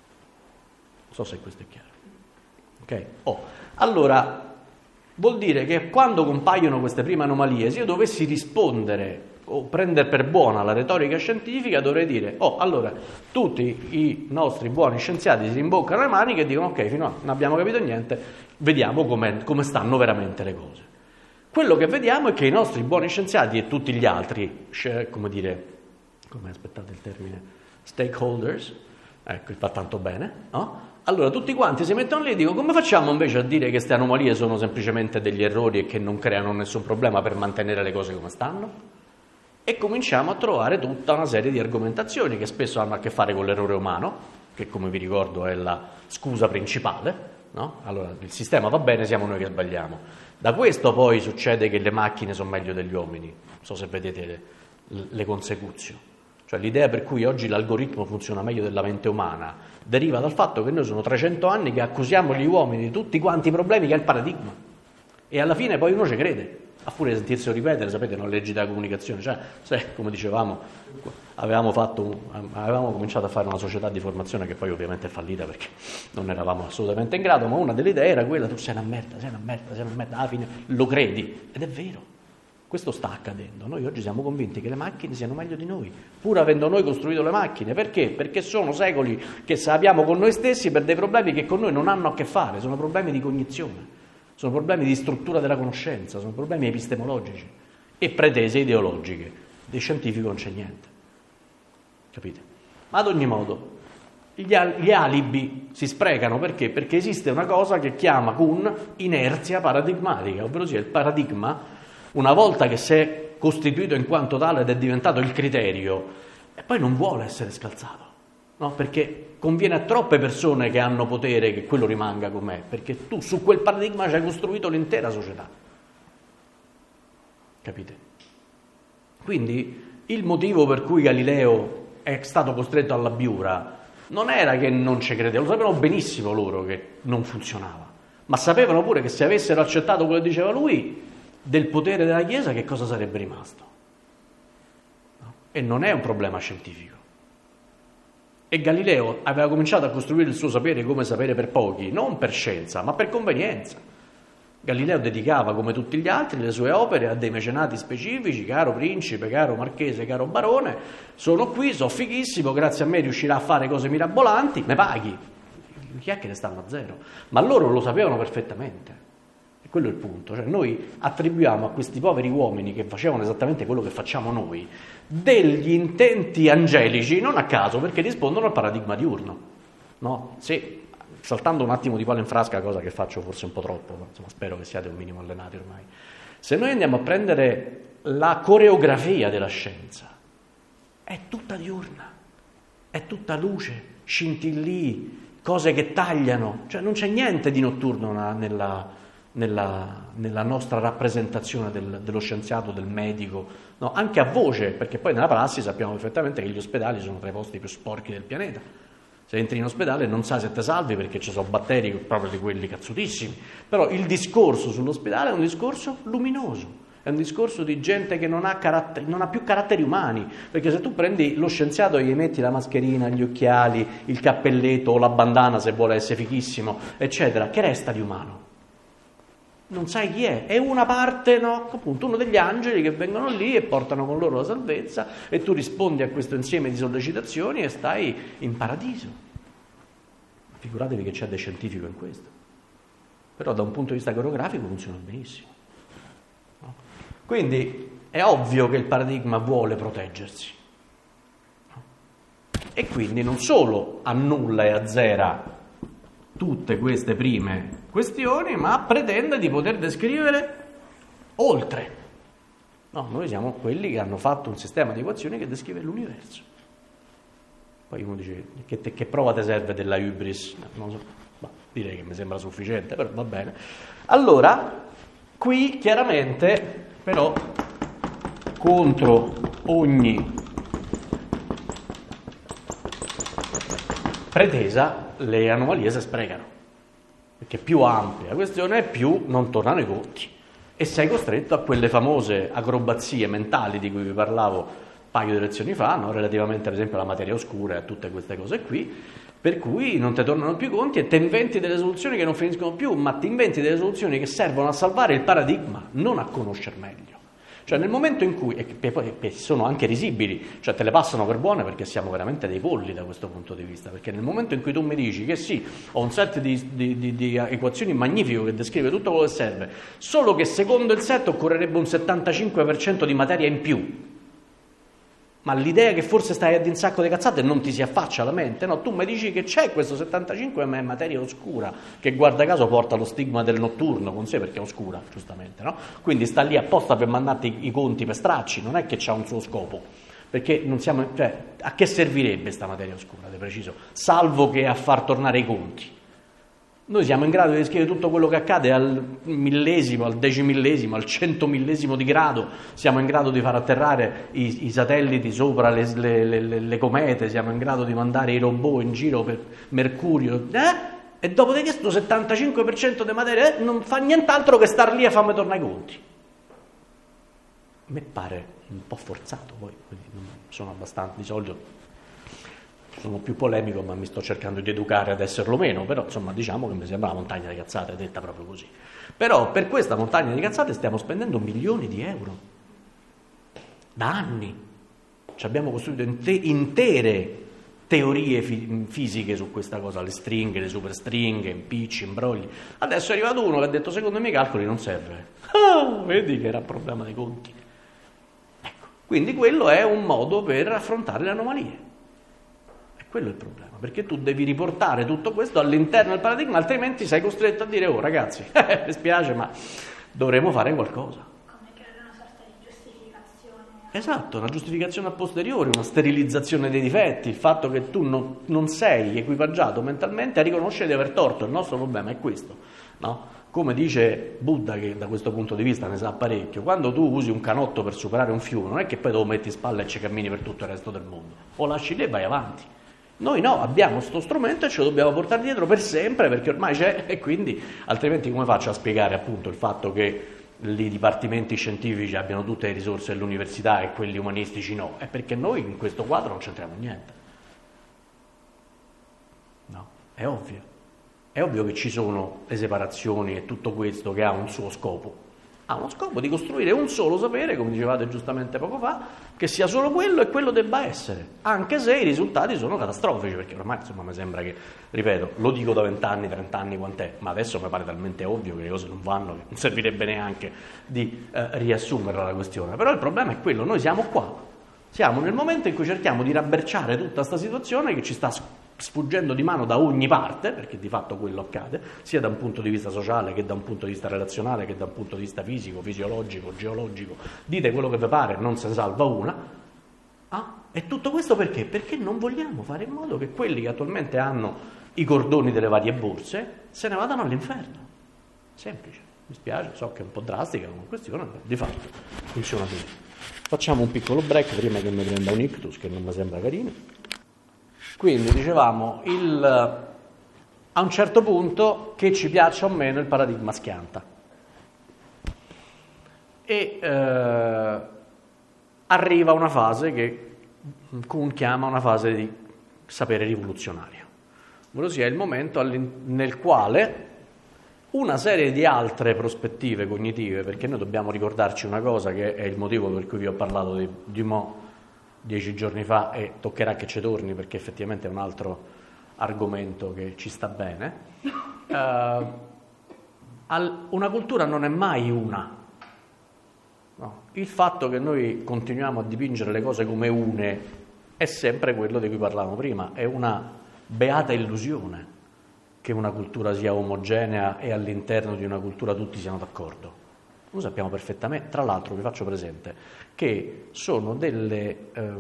Non so se questo è chiaro. Ok? Allora, vuol dire che quando compaiono queste prime anomalie, se io dovessi rispondere o prendere per buona la retorica scientifica, dovrei dire, allora, tutti i nostri buoni scienziati si rimboccano le maniche e dicono, ok, fino a non abbiamo capito niente, vediamo come stanno veramente le cose. Quello che vediamo è che i nostri buoni scienziati e tutti gli altri, aspettate il termine, stakeholders, ecco, va tanto bene, no? Allora tutti quanti si mettono lì e dicono, come facciamo invece a dire che queste anomalie sono semplicemente degli errori e che non creano nessun problema per mantenere le cose come stanno? E cominciamo a trovare tutta una serie di argomentazioni che spesso hanno a che fare con l'errore umano, che come vi ricordo è la scusa principale, no? Allora il sistema va bene, siamo noi che sbagliamo. Da questo poi succede che le macchine sono meglio degli uomini, non so se vedete le consecuzioni. Cioè l'idea per cui oggi l'algoritmo funziona meglio della mente umana deriva dal fatto che noi sono 300 anni che accusiamo gli uomini di tutti quanti i problemi che è il paradigma. E alla fine poi uno ci crede, a furia di sentirsi ripetere, sapete, non leggi della comunicazione, cioè, come dicevamo, avevamo cominciato a fare una società di formazione che poi ovviamente è fallita perché non eravamo assolutamente in grado, ma una delle idee era quella, tu sei una merda, alla fine lo credi, ed è vero. Questo sta accadendo. Noi oggi siamo convinti che le macchine siano meglio di noi, pur avendo noi costruito le macchine. Perché? Perché sono secoli che sappiamo con noi stessi per dei problemi che con noi non hanno a che fare, sono problemi di cognizione, sono problemi di struttura della conoscenza, sono problemi epistemologici e pretese ideologiche. Di scientifico non c'è niente. Capite? Ma ad ogni modo, gli alibi si sprecano perché? Perché esiste una cosa che chiama Kuhn inerzia paradigmatica, ovvero sia il paradigma. Una volta che si è costituito in quanto tale ed è diventato il criterio, e poi non vuole essere scalzato, no? Perché conviene a troppe persone che hanno potere che quello rimanga com'è, perché tu su quel paradigma ci hai costruito l'intera società. Capite? Quindi il motivo per cui Galileo è stato costretto alla biura non era che non ci credeva, lo sapevano benissimo loro che non funzionava, ma sapevano pure che se avessero accettato quello che diceva lui, del potere della Chiesa che cosa sarebbe rimasto? No? E non è un problema scientifico. E Galileo aveva cominciato a costruire il suo sapere come sapere per pochi, non per scienza, ma per convenienza. Galileo dedicava, come tutti gli altri, le sue opere a dei mecenati specifici, caro principe, caro marchese, caro barone, sono qui, so fighissimo, grazie a me riuscirà a fare cose mirabolanti, me paghi. Chi è che ne stanno a zero? Ma loro lo sapevano perfettamente. Quello è il punto, cioè noi attribuiamo a questi poveri uomini che facevano esattamente quello che facciamo noi degli intenti angelici, non a caso, perché rispondono al paradigma diurno, no? Se, saltando un attimo di palo in frasca, cosa che faccio forse un po' troppo, ma insomma spero che siate un minimo allenati ormai, se noi andiamo a prendere la coreografia della scienza, è tutta diurna, è tutta luce, scintillii, cose che tagliano, cioè non c'è niente di notturno nella nostra rappresentazione dello scienziato, del medico, no? Anche a voce, perché poi nella prassi sappiamo perfettamente che gli ospedali sono tra i posti più sporchi del pianeta. Se entri in ospedale non sai se te salvi perché ci sono batteri proprio di quelli cazzutissimi, però il discorso sull'ospedale è un discorso luminoso, è un discorso di gente che non ha più caratteri umani, perché se tu prendi lo scienziato e gli metti la mascherina, gli occhiali, il cappelletto o la bandana se vuole essere fighissimo, eccetera, che resta di umano? Non sai chi è una parte, no? Appunto uno degli angeli che vengono lì e portano con loro la salvezza e tu rispondi a questo insieme di sollecitazioni e stai in paradiso. Figuratevi che c'è del scientifico in questo. Però da un punto di vista coreografico funziona benissimo. No? Quindi è ovvio che il paradigma vuole proteggersi. No? E quindi non solo annulla e azzera tutte queste prime questioni, ma pretende di poter descrivere oltre. No, noi siamo quelli che hanno fatto un sistema di equazioni che descrive l'universo. Poi uno dice, che prova ti serve della hybris? Non so, direi che mi sembra sufficiente, però va bene. Allora, qui chiaramente, però, contro ogni pretesa, le anomalie si sprecano. Perché più ampia la questione, più non tornano i conti. E sei costretto a quelle famose acrobazie mentali di cui vi parlavo paio di lezioni fa, no? Relativamente ad esempio alla materia oscura e a tutte queste cose qui, per cui non ti tornano più i conti e ti inventi delle soluzioni che non finiscono più, ma ti inventi delle soluzioni che servono a salvare il paradigma, non a conoscere meglio. Cioè nel momento in cui, e poi sono anche risibili, cioè te le passano per buone perché siamo veramente dei polli da questo punto di vista, perché nel momento in cui tu mi dici che sì, ho un set di equazioni magnifico che descrive tutto quello che serve, solo che secondo il set occorrerebbe un 75% di materia in più, ma l'idea che forse stai ad un sacco di cazzate non ti si affaccia alla mente, no? Tu mi dici che c'è questo 75, ma è materia oscura, che guarda caso porta lo stigma del notturno con sé perché è oscura, giustamente, no? Quindi sta lì apposta per mandarti i conti per stracci, non è che c'ha un suo scopo, perché non siamo, cioè, a che servirebbe questa materia oscura, di preciso, salvo che a far tornare i conti. Noi siamo in grado di descrivere tutto quello che accade al millesimo, al decimillesimo, al centomillesimo di grado, siamo in grado di far atterrare i satelliti sopra le comete, siamo in grado di mandare i robot in giro per Mercurio, e dopodiché questo 75% di materia non fa nient'altro che star lì a farmi tornare i conti. A me pare un po' forzato, poi non sono abbastanza, di solito sono più polemico, ma mi sto cercando di educare ad esserlo meno, però insomma diciamo che mi sembra una montagna di cazzate, detta proprio così. Però per questa montagna di cazzate stiamo spendendo milioni di euro da anni. Ci abbiamo costruito intere teorie fisiche su questa cosa, le stringhe, le superstringhe, impicci, imbrogli. Adesso è arrivato uno che ha detto secondo i miei calcoli non serve. Vedi che era il problema dei conti. Ecco, quindi quello è un modo per affrontare le anomalie. Quello è il problema, perché tu devi riportare tutto questo all'interno del paradigma, altrimenti sei costretto a dire, oh ragazzi, mi spiace, ma dovremo fare qualcosa. Come creare una sorta di giustificazione. Esatto, una giustificazione a posteriori, una sterilizzazione dei difetti, il fatto che tu non sei equipaggiato mentalmente a riconoscere di aver torto. Il nostro problema è questo, no? Come dice Buddha, che da questo punto di vista ne sa parecchio, quando tu usi un canotto per superare un fiume, non è che poi te lo metti in spalla e ci cammini per tutto il resto del mondo, o lasci lì e vai avanti. Noi no, abbiamo questo strumento e ce lo dobbiamo portare dietro per sempre perché ormai c'è, e quindi altrimenti come faccio a spiegare appunto il fatto che i dipartimenti scientifici abbiano tutte le risorse dell'università e quelli umanistici no? È perché noi in questo quadro non c'entriamo niente. No, è ovvio. È ovvio che ci sono le separazioni e tutto questo che ha un suo scopo. Ha uno scopo di costruire un solo sapere, come dicevate giustamente poco fa, che sia solo quello e quello debba essere, anche se i risultati sono catastrofici, perché ormai insomma mi sembra che, ripeto, lo dico da 20 anni, 30 anni, quant'è, ma adesso mi pare talmente ovvio che le cose non vanno, che non servirebbe neanche di riassumerla la questione. Però il problema è quello, noi siamo qua, siamo nel momento in cui cerchiamo di rabberciare tutta questa situazione che ci sta sfuggendo di mano da ogni parte, perché di fatto quello accade, sia da un punto di vista sociale che da un punto di vista relazionale, che da un punto di vista fisico, fisiologico, geologico, dite quello che vi pare, non se ne salva una. E tutto questo perché? Perché non vogliamo fare in modo che quelli che attualmente hanno i cordoni delle varie borse se ne vadano all'inferno. Semplice, mi spiace, so che è un po' drastica come questione, ma di fatto funziona così. Facciamo un piccolo break prima che mi prenda un ictus, che non mi sembra carino. Quindi dicevamo, a un certo punto, che ci piaccia o meno, il paradigma schianta. E arriva una fase che Kuhn chiama una fase di sapere rivoluzionario. Ossia il momento nel quale una serie di altre prospettive cognitive, perché noi dobbiamo ricordarci una cosa che è il motivo per cui vi ho parlato di Dumont 10 giorni fa e toccherà che ci torni perché effettivamente è un altro argomento che ci sta bene. Una cultura non è mai una. No. Il fatto che noi continuiamo a dipingere le cose come une è sempre quello di cui parlavamo prima, è una beata illusione che una cultura sia omogenea e all'interno di una cultura tutti siano d'accordo. Noi sappiamo perfettamente, tra l'altro vi faccio presente, che sono delle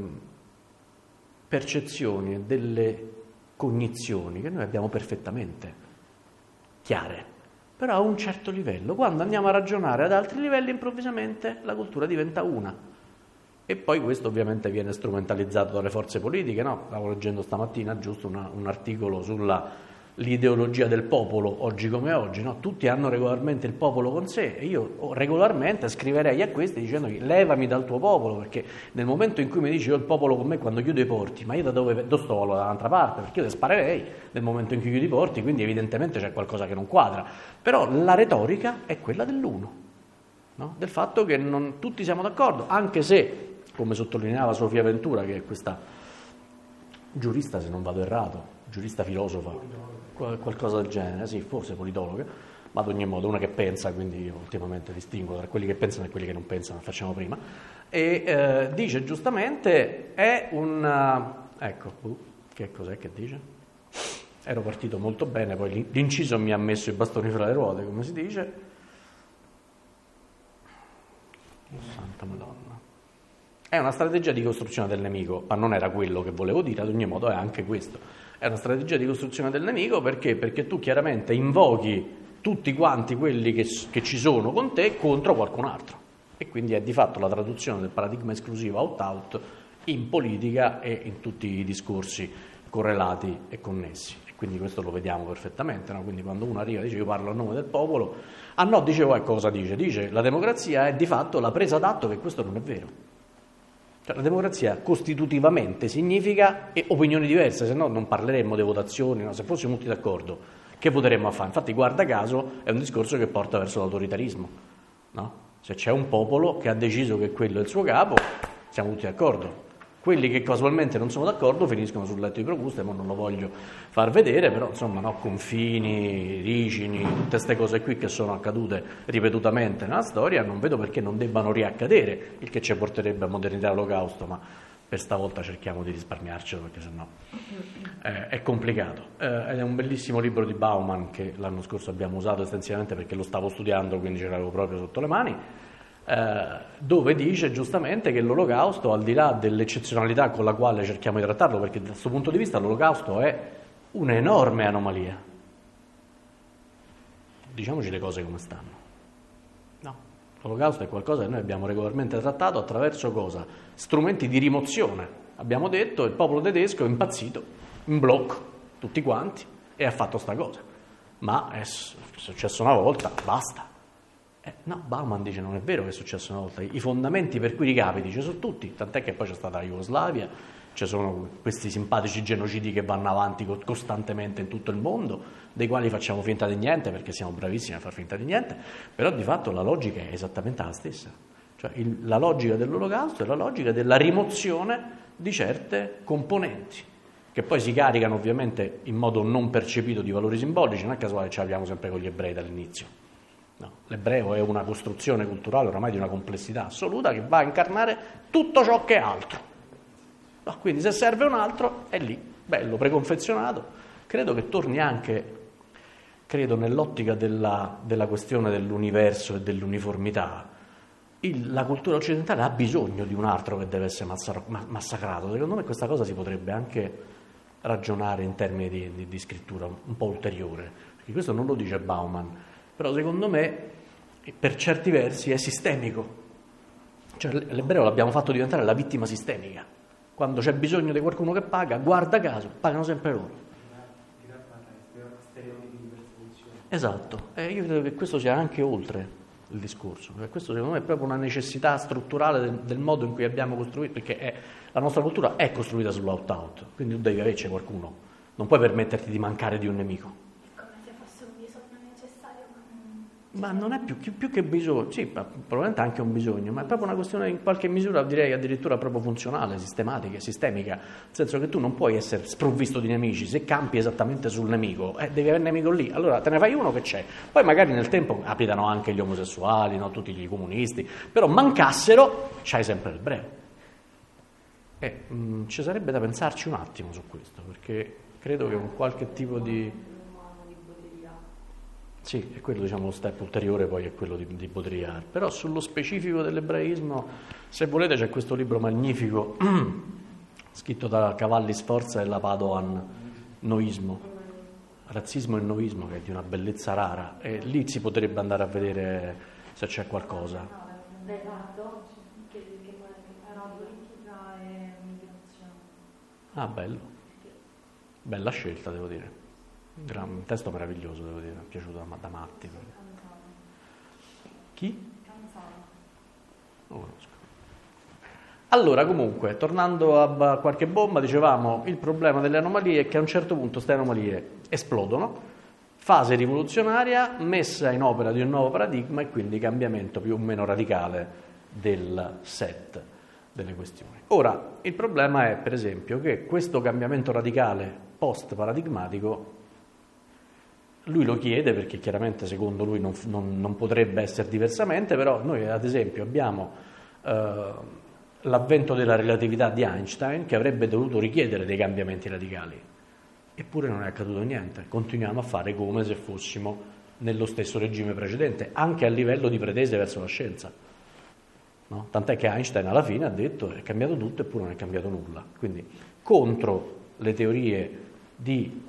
percezioni e delle cognizioni che noi abbiamo perfettamente chiare. Però a un certo livello, quando andiamo a ragionare ad altri livelli, improvvisamente la cultura diventa una. E poi questo ovviamente viene strumentalizzato dalle forze politiche, no? Stavo leggendo stamattina giusto un articolo sull'ideologia del popolo, oggi come oggi, no? Tutti hanno regolarmente il popolo con sé e io regolarmente scriverei a questi dicendogli levami dal tuo popolo, perché nel momento in cui mi dici io ho il popolo con me quando chiudo i porti, ma io da dove sto? Dall'altra parte, perché io ti sparerei nel momento in cui chiudi i porti, quindi evidentemente c'è qualcosa che non quadra. Però la retorica è quella dell'uno, no? Del fatto che non tutti siamo d'accordo, anche se, come sottolineava Sofia Ventura, che è questa giurista, se non vado errato, giurista filosofa, qualcosa del genere, sì, forse politologa, ma ad ogni modo una che pensa, quindi io ultimamente distingo tra quelli che pensano e quelli che non pensano, facciamo prima, e dice giustamente è ecco, che cos'è che dice? Ero partito molto bene, poi l'inciso mi ha messo i bastoni fra le ruote, come si dice. Oh, santa Madonna. È una strategia di costruzione del nemico, ma non era quello che volevo dire, ad ogni modo è anche questo. È una strategia di costruzione del nemico perché? Perché tu chiaramente invochi tutti quanti quelli che ci sono con te contro qualcun altro. E quindi è di fatto la traduzione del paradigma esclusivo opt-out in politica e in tutti i discorsi correlati e connessi. E quindi questo lo vediamo perfettamente, no? Quindi quando uno arriva e dice io parlo a nome del popolo, ah no, dicevo, cosa dice? Dice la democrazia è di fatto la presa d'atto che questo non è vero. La democrazia costitutivamente significa opinioni diverse, se no non parleremmo di votazioni, no? Se fossimo tutti d'accordo, che voteremmo a fare? Infatti, guarda caso, è un discorso che porta verso l'autoritarismo, no? Se c'è un popolo che ha deciso che quello è il suo capo, siamo tutti d'accordo. Quelli che casualmente non sono d'accordo finiscono sul letto di Procuste, ma non lo voglio far vedere, però insomma no, Confini, Ricini, tutte queste cose qui che sono accadute ripetutamente nella storia, non vedo perché non debbano riaccadere, il che ci porterebbe a modernità l'Olocausto, ma per stavolta cerchiamo di risparmiarcelo perché sennò è complicato. Ed è un bellissimo libro di Bauman che l'anno scorso abbiamo usato estensivamente perché lo stavo studiando, quindi ce l'avevo proprio sotto le mani, dove dice giustamente che l'Olocausto, al di là dell'eccezionalità con la quale cerchiamo di trattarlo, perché da questo punto di vista l'Olocausto è un'enorme anomalia. Diciamoci le cose come stanno. No, l'Olocausto è qualcosa che noi abbiamo regolarmente trattato attraverso cosa? Strumenti di rimozione. Abbiamo detto il popolo tedesco è impazzito, in blocco, tutti quanti, e ha fatto sta cosa. Ma è successo una volta, basta. No, Bauman dice non è vero che è successo una volta, i fondamenti per cui ricapiti ci sono tutti, tant'è che poi c'è stata la Jugoslavia, ci sono questi simpatici genocidi che vanno avanti costantemente in tutto il mondo, dei quali facciamo finta di niente perché siamo bravissimi a far finta di niente, però di fatto la logica è esattamente la stessa, cioè la logica dell'Olocausto è la logica della rimozione di certe componenti, che poi si caricano ovviamente in modo non percepito di valori simbolici, non è casuale che ce l'abbiamo sempre con gli ebrei dall'inizio. No, l'ebreo è una costruzione culturale oramai di una complessità assoluta che va a incarnare tutto ciò che è altro. No, quindi se serve un altro è lì, bello, preconfezionato. Credo che torni anche, nell'ottica della questione dell'universo e dell'uniformità. La cultura occidentale ha bisogno di un altro che deve essere massacrato. Secondo me questa cosa si potrebbe anche ragionare in termini di scrittura un po' ulteriore, perché questo non lo dice Bauman. Però secondo me, per certi versi, è sistemico. Cioè l'ebreo l'abbiamo fatto diventare la vittima sistemica. Quando c'è bisogno di qualcuno che paga, guarda caso, pagano sempre loro. Esatto, e io credo che questo sia anche oltre il discorso. Questo secondo me è proprio una necessità strutturale del modo in cui abbiamo costruito, perché la nostra cultura è costruita sull'opt-out, quindi tu devi averci qualcuno, non puoi permetterti di mancare di un nemico. Ma non è più che bisogno, sì, probabilmente anche un bisogno, ma è proprio una questione in qualche misura, direi addirittura proprio funzionale, sistemica, nel senso che tu non puoi essere sprovvisto di nemici, se campi esattamente sul nemico, devi avere il nemico lì, allora te ne fai uno che c'è, poi magari nel tempo capitano anche gli omosessuali, no? Tutti gli comunisti, però mancassero, c'hai sempre il breve. Ci sarebbe da pensarci un attimo su questo, perché credo che un qualche tipo di... Sì, è quello, diciamo, lo step ulteriore poi è quello di Baudrillard. Però sullo specifico dell'ebraismo, se volete, c'è questo libro magnifico scritto da Cavalli Sforza e la Padoan, Noismo, Razzismo e Noismo, che è di una bellezza rara, e lì si potrebbe andare a vedere se c'è qualcosa. Ah, bello, bella scelta, devo dire. Un testo meraviglioso, devo dire, mi è piaciuto da matti. Chi? Non lo conosco. Allora, comunque, tornando a qualche bomba, dicevamo, il problema delle anomalie è che a un certo punto queste anomalie esplodono, fase rivoluzionaria, messa in opera di un nuovo paradigma e quindi cambiamento più o meno radicale del set delle questioni. Ora, il problema è, per esempio, che questo cambiamento radicale post-paradigmatico lui lo chiede perché chiaramente secondo lui non potrebbe essere diversamente, però noi ad esempio abbiamo l'avvento della relatività di Einstein che avrebbe dovuto richiedere dei cambiamenti radicali, eppure non è accaduto niente, continuiamo a fare come se fossimo nello stesso regime precedente, anche a livello di pretese verso la scienza. No? Tant'è che Einstein alla fine ha detto è cambiato tutto eppure non è cambiato nulla, quindi contro le teorie di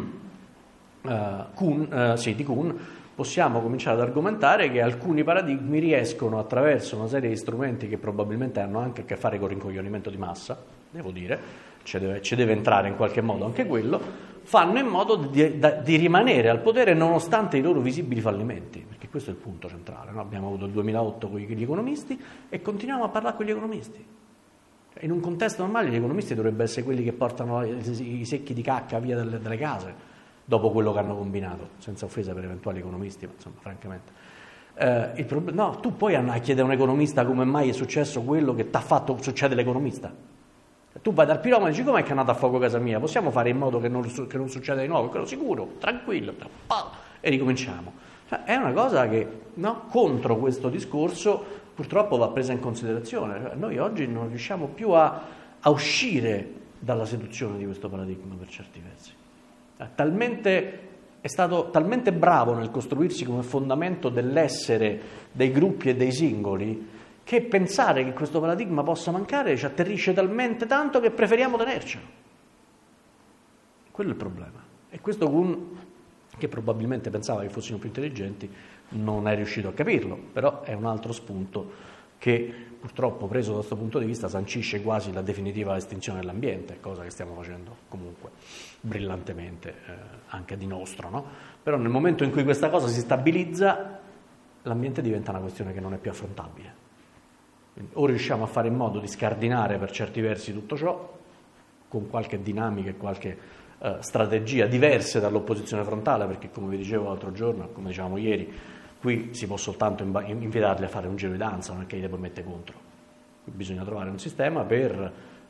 Kuhn, possiamo cominciare ad argomentare che alcuni paradigmi riescono attraverso una serie di strumenti che probabilmente hanno anche a che fare con il rincoglionimento di massa, devo dire, ci deve entrare in qualche modo anche quello, fanno in modo di rimanere al potere nonostante i loro visibili fallimenti, perché questo è il punto centrale, no? Abbiamo avuto il 2008 con gli economisti e continuiamo a parlare con gli economisti. In un contesto normale gli economisti dovrebbero essere quelli che portano i secchi di cacca via dalle case, dopo quello che hanno combinato, senza offesa per eventuali economisti, ma insomma, francamente. No, tu puoi andare a chiedere a un economista come mai è successo quello che ti ha fatto succedere l'economista. Tu vai dal piromano e dici com'è che è andato a fuoco casa mia? Possiamo fare in modo che non succeda di nuovo? Quello sicuro, tranquillo, e ricominciamo. È una cosa che, no, contro questo discorso purtroppo va presa in considerazione. Noi oggi non riusciamo più a uscire dalla seduzione di questo paradigma per certi versi. È stato talmente bravo nel costruirsi come fondamento dell'essere dei gruppi e dei singoli che pensare che questo paradigma possa mancare ci atterrisce talmente tanto che preferiamo tenercelo. Quello è il problema. E questo Kuhn, che probabilmente pensava che fossimo più intelligenti, non è riuscito a capirlo, però è un altro spunto che purtroppo, preso da questo punto di vista, sancisce quasi la definitiva estinzione dell'ambiente, cosa che stiamo facendo comunque brillantemente anche di nostro, no? Però nel momento in cui questa cosa si stabilizza, l'ambiente diventa una questione che non è più affrontabile. Quindi, o riusciamo a fare in modo di scardinare per certi versi tutto ciò, con qualche dinamica e qualche strategia diverse dall'opposizione frontale, perché come vi dicevo l'altro giorno, come dicevamo ieri, qui si può soltanto invitarli a fare un giro di danza, non è che li puoi mettere contro. Qui bisogna trovare un sistema per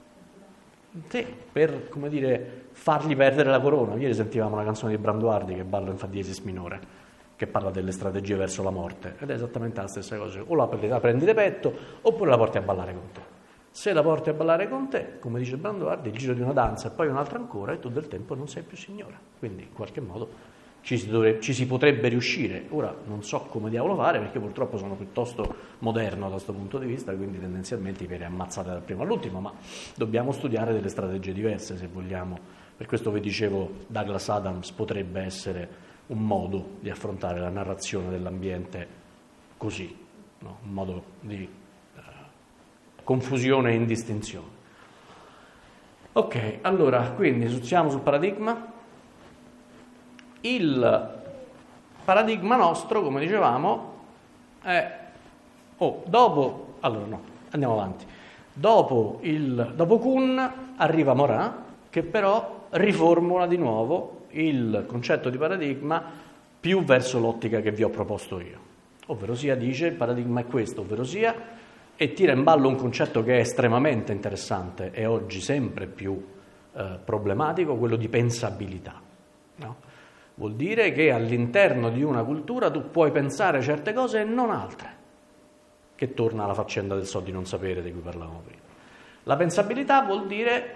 come dire, fargli perdere la corona. Ieri sentivamo una canzone di Branduardi che balla in fa diesis minore, che parla delle strategie verso la morte, ed è esattamente la stessa cosa. O la prendi di petto oppure la porti a ballare con te. Se la porti a ballare con te, come dice Branduardi, il giro di una danza e poi un'altra ancora, e tu del tempo non sei più signora. Quindi in qualche modo ci si potrebbe riuscire. Ora non so come diavolo fare, perché purtroppo sono piuttosto moderno da questo punto di vista, quindi tendenzialmente viene ammazzate dal primo all'ultimo, ma dobbiamo studiare delle strategie diverse se vogliamo. Per questo vi dicevo, Douglas Adams potrebbe essere un modo di affrontare la narrazione dell'ambiente così, no? Un modo di confusione e indistinzione. Ok, allora, quindi siamo sul paradigma. Il paradigma nostro, come dicevamo, è andiamo avanti. Dopo Kuhn arriva Morin, che però riformula di nuovo il concetto di paradigma più verso l'ottica che vi ho proposto io. ovvero sia dice il paradigma è questo, ovvero sia, e tira in ballo un concetto che è estremamente interessante e oggi sempre più problematico, quello di pensabilità, no? Vuol dire che all'interno di una cultura tu puoi pensare certe cose e non altre, che torna alla faccenda del so di non sapere di cui parlavamo prima. La pensabilità vuol dire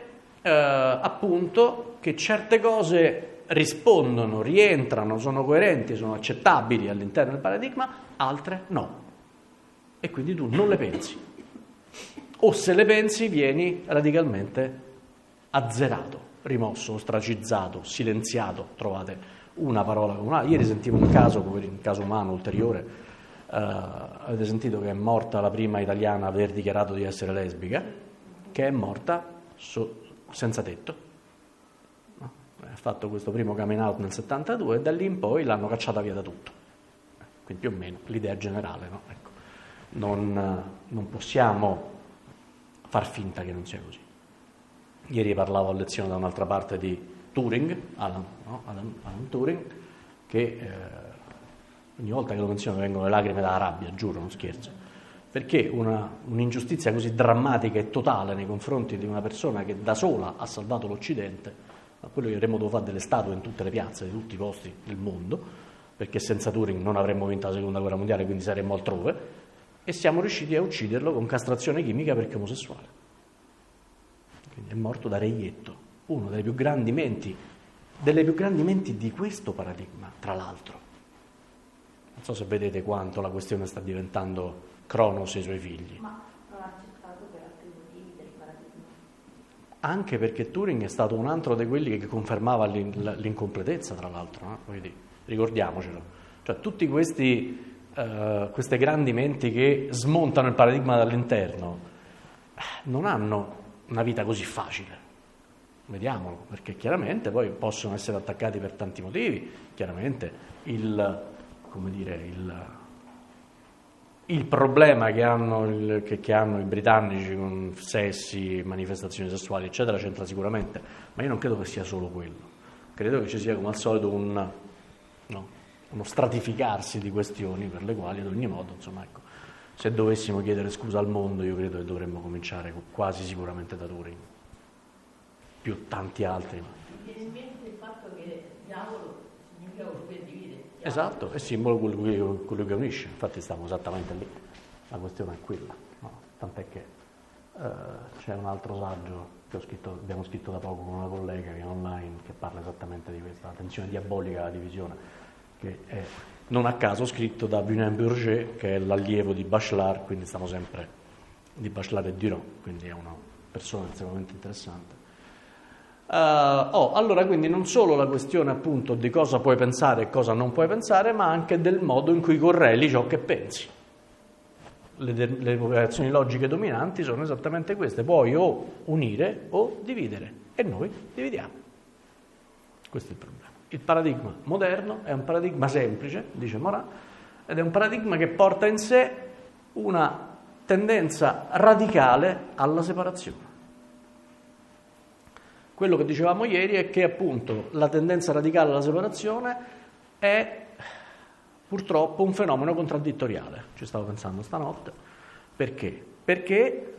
appunto che certe cose rispondono, rientrano, sono coerenti, sono accettabili all'interno del paradigma, altre no. E quindi tu non le pensi. O se le pensi vieni radicalmente azzerato, rimosso, ostracizzato, silenziato. Trovate una parola con una. Ieri sentivo un caso umano ulteriore. Avete sentito che è morta la prima italiana a aver dichiarato di essere lesbica, che è morta senza tetto. No? Ha fatto questo primo coming out nel 72 e da lì in poi l'hanno cacciata via da tutto. Quindi più o meno l'idea generale, no? Ecco. Non possiamo far finta che non sia così. Ieri parlavo a lezione da un'altra parte di Turing, Alan Turing, che ogni volta che lo menziono vengono le lacrime dalla rabbia, giuro, non scherzo, perché un'ingiustizia così drammatica e totale nei confronti di una persona che da sola ha salvato l'Occidente, ma quello che avremmo dovuto fare delle statue in tutte le piazze di tutti i posti del mondo, perché senza Turing non avremmo vinto la seconda guerra mondiale, quindi saremmo altrove, e siamo riusciti a ucciderlo con castrazione chimica perché omosessuale. Quindi è morto da reietto, uno delle più grandi menti di questo paradigma, tra l'altro. Non so se vedete quanto la questione sta diventando Cronos e i suoi figli. Ma non ha accettato per altri motivi del paradigma. Anche perché Turing è stato un altro di quelli che confermava l'incompletezza, tra l'altro, no? Quindi, ricordiamocelo. Cioè tutti queste grandi menti che smontano il paradigma dall'interno non hanno una vita così facile. Vediamolo, perché chiaramente poi possono essere attaccati per tanti motivi. Chiaramente il problema che hanno i britannici con sessi, manifestazioni sessuali, eccetera, c'entra sicuramente, ma io non credo che sia solo quello. Credo che ci sia, come al solito, uno stratificarsi di questioni per le quali, ad ogni modo, insomma, ecco, se dovessimo chiedere scusa al mondo, io credo che dovremmo cominciare quasi sicuramente da Turing, più tanti altri. Mi viene in mente il fatto che diavolo significa quello che divide. Esatto, è simbolo quello che unisce, infatti stiamo esattamente lì, la questione è quella, no? Tant'è che c'è un altro saggio che abbiamo scritto da poco con una collega che è online, che parla esattamente di questa tensione diabolica alla divisione, che è non a caso scritto da Bunin-Bourget, che è l'allievo di Bachelard, quindi stiamo sempre di Bachelard e Duron, quindi è una persona estremamente interessante. Allora, quindi non solo la questione appunto di cosa puoi pensare e cosa non puoi pensare, ma anche del modo in cui correli ciò che pensi. Le operazioni logiche dominanti sono esattamente queste: puoi o unire o dividere, e noi dividiamo. Questo è il problema. Il paradigma moderno è un paradigma semplice, dice Morin, ed è un paradigma che porta in sé una tendenza radicale alla separazione. Quello che dicevamo ieri è che appunto la tendenza radicale alla separazione è purtroppo un fenomeno contraddittoriale. Ci stavo pensando stanotte. Perché? Perché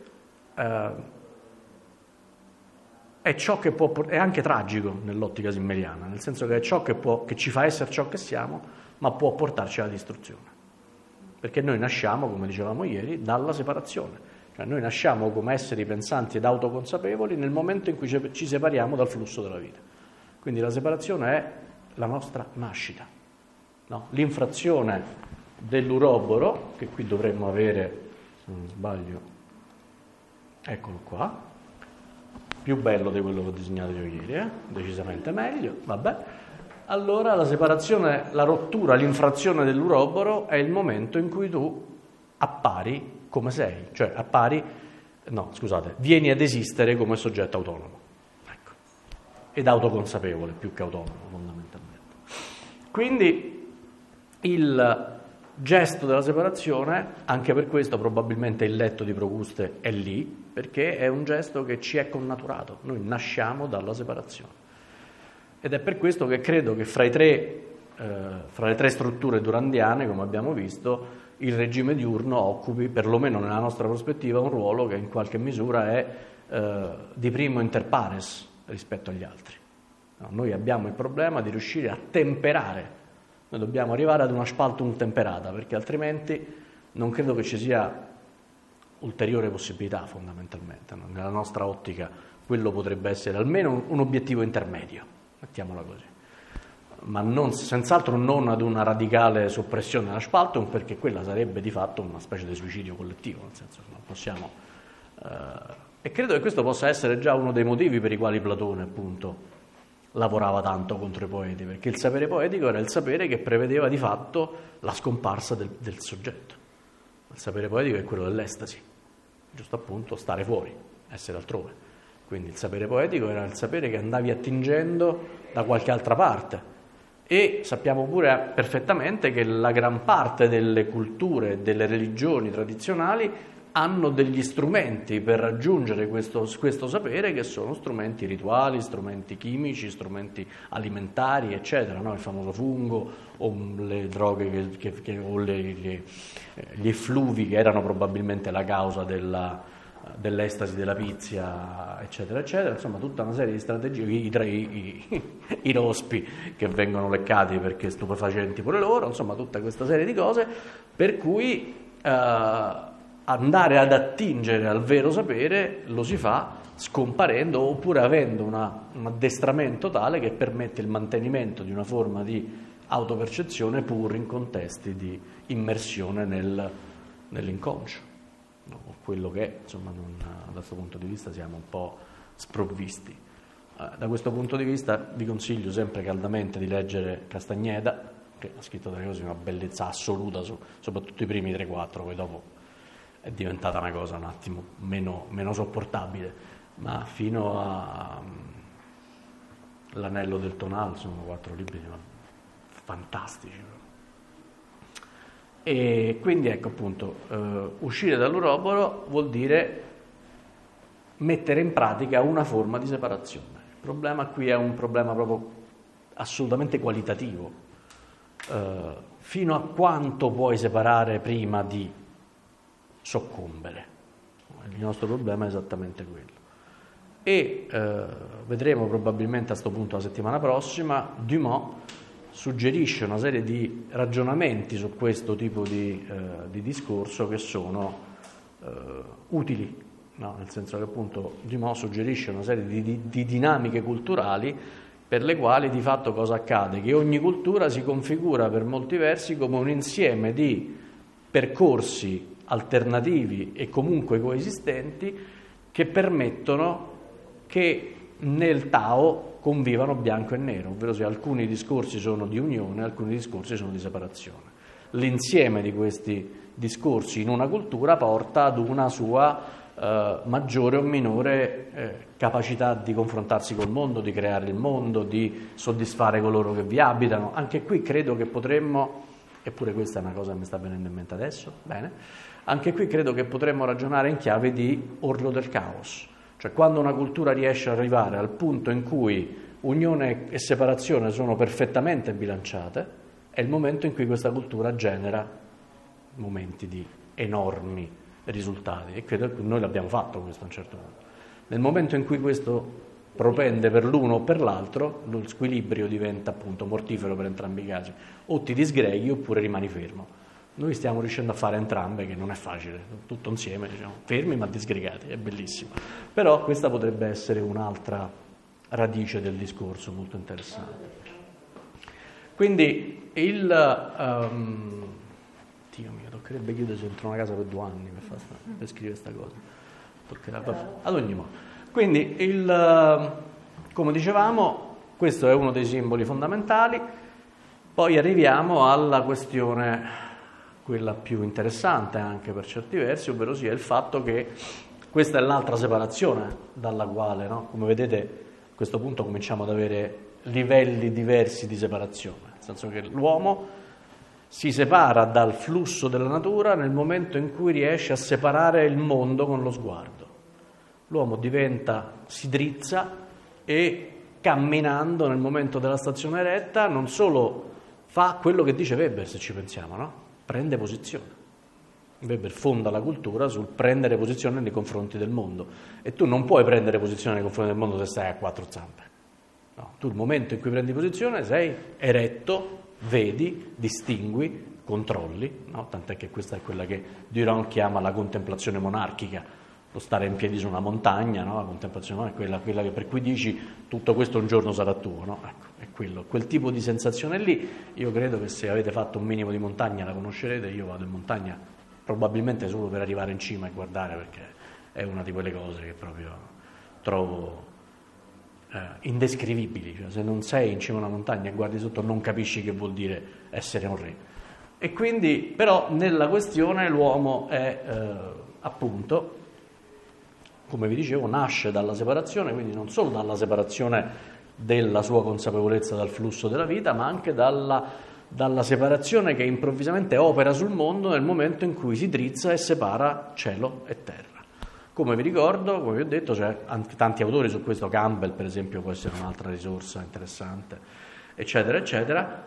è ciò che è anche tragico nell'ottica simmeriana, nel senso che è ciò che ci fa essere ciò che siamo, ma può portarci alla distruzione. Perché noi nasciamo, come dicevamo ieri, dalla separazione. Cioè noi nasciamo come esseri pensanti ed autoconsapevoli nel momento in cui ci separiamo dal flusso della vita. Quindi la separazione è la nostra nascita, no? L'infrazione dell'uroboro, che qui dovremmo avere, se non sbaglio, eccolo qua, più bello di quello che ho disegnato io ieri, decisamente meglio, vabbè. Allora la separazione, la rottura, l'infrazione dell'uroboro è il momento in cui tu appari come sei, cioè vieni ad esistere come soggetto autonomo, ecco, ed autoconsapevole più che autonomo fondamentalmente. Quindi il gesto della separazione, anche per questo probabilmente il letto di Procuste è lì, perché è un gesto che ci è connaturato, noi nasciamo dalla separazione. Ed è per questo che credo che fra i tre fra le tre strutture durandiane, come abbiamo visto, il regime diurno occupi, perlomeno nella nostra prospettiva, un ruolo che in qualche misura è di primo inter pares rispetto agli altri. No, noi abbiamo il problema di riuscire a temperare, noi dobbiamo arrivare ad una spaltum temperata, perché altrimenti non credo che ci sia ulteriore possibilità fondamentalmente. No? Nella nostra ottica quello potrebbe essere almeno un obiettivo intermedio, mettiamola così, ma senz'altro non ad una radicale soppressione dell'asfalto, perché quella sarebbe di fatto una specie di suicidio collettivo, nel senso che non possiamo... e credo che questo possa essere già uno dei motivi per i quali Platone, appunto, lavorava tanto contro i poeti, perché il sapere poetico era il sapere che prevedeva di fatto la scomparsa del soggetto. Il sapere poetico è quello dell'estasi, giusto appunto stare fuori, essere altrove. Quindi il sapere poetico era il sapere che andavi attingendo da qualche altra parte. E sappiamo pure perfettamente che la gran parte delle culture, delle religioni tradizionali hanno degli strumenti per raggiungere questo sapere, che sono strumenti rituali, strumenti chimici, strumenti alimentari, eccetera, no? Il famoso fungo o le droghe o gli effluvi che erano probabilmente la causa dell'estasi della pizia, eccetera, eccetera. Insomma, tutta una serie di strategie, i rospi che vengono leccati perché stupefacenti pure loro, insomma, tutta questa serie di cose per cui andare ad attingere al vero sapere lo si fa scomparendo oppure avendo un addestramento tale che permette il mantenimento di una forma di autopercezione pur in contesti di immersione nell'inconscio, no? Quello che, insomma, da questo punto di vista siamo un po' sprovvisti. Da questo punto di vista vi consiglio sempre caldamente di leggere Castagneda, che ha scritto delle cose di una bellezza assoluta, soprattutto i primi 3-4, poi dopo è diventata una cosa un attimo meno sopportabile, ma fino a L'Anello del Tonal sono 4 libri fantastici. E quindi ecco appunto, uscire dall'uroboro vuol dire mettere in pratica una forma di separazione. Il problema qui è un problema proprio assolutamente qualitativo. Fino a quanto puoi separare prima di soccombere? Il nostro problema è esattamente quello. E vedremo probabilmente a questo punto la settimana prossima, Dumas suggerisce una serie di ragionamenti su questo tipo di discorso che sono utili, no? Nel senso che appunto Dumas suggerisce una serie di dinamiche culturali per le quali di fatto cosa accade? Che ogni cultura si configura per molti versi come un insieme di percorsi alternativi e comunque coesistenti che permettono che nel Tao convivano bianco e nero, ovvero se alcuni discorsi sono di unione, alcuni discorsi sono di separazione. L'insieme di questi discorsi in una cultura porta ad una sua maggiore o minore capacità di confrontarsi col mondo, di creare il mondo, di soddisfare coloro che vi abitano. Anche qui credo che potremmo, eppure questa è una cosa che mi sta venendo in mente adesso, bene, anche qui credo che potremmo ragionare in chiave di orlo del caos. Cioè quando una cultura riesce ad arrivare al punto in cui unione e separazione sono perfettamente bilanciate, è il momento in cui questa cultura genera momenti di enormi risultati, e credo che noi l'abbiamo fatto questo a un certo punto. Nel momento in cui questo propende per l'uno o per l'altro, lo squilibrio diventa appunto mortifero per entrambi i casi, o ti disgreghi oppure rimani fermo. Noi stiamo riuscendo a fare entrambe, che non è facile, tutto insieme, diciamo, fermi ma disgregati, è bellissimo. Però questa potrebbe essere un'altra radice del discorso molto interessante. Quindi Dio mio, toccherebbe chiudersi dentro una casa per 2 anni per scrivere questa cosa. Toccherà, ad ogni modo. Quindi, come dicevamo, questo è uno dei simboli fondamentali. Poi arriviamo alla questione, quella più interessante anche per certi versi, ovvero sia il fatto che questa è l'altra separazione dalla quale, no? Come vedete, a questo punto cominciamo ad avere livelli diversi di separazione, nel senso che l'uomo si separa dal flusso della natura nel momento in cui riesce a separare il mondo con lo sguardo. L'uomo si drizza e camminando nel momento della stazione retta non solo fa quello che dice Weber, se ci pensiamo, no? Prende posizione. Weber fonda la cultura sul prendere posizione nei confronti del mondo, e tu non puoi prendere posizione nei confronti del mondo se stai a quattro zampe. No, tu il momento in cui prendi posizione sei eretto, vedi, distingui, controlli, no? Tant'è che questa è quella che Durand chiama la contemplazione monarchica, lo stare in piedi su una montagna, no? La contemplazione monarchica è quella che per cui dici tutto questo un giorno sarà tuo, no? Ecco, è quello, quel tipo di sensazione lì. Io credo che se avete fatto un minimo di montagna la conoscerete. Io vado in montagna probabilmente solo per arrivare in cima e guardare, perché è una di quelle cose che proprio trovo indescrivibili. Cioè, se non sei in cima a una montagna e guardi sotto non capisci che vuol dire essere un re. E quindi però nella questione l'uomo è appunto, come vi dicevo, nasce dalla separazione, quindi non solo dalla separazione della sua consapevolezza dal flusso della vita, ma anche dalla separazione che improvvisamente opera sul mondo nel momento in cui si drizza e separa cielo e terra. Come vi ricordo, come vi ho detto, c'è anche tanti autori su questo. Campbell, per esempio, può essere un'altra risorsa interessante, eccetera, eccetera.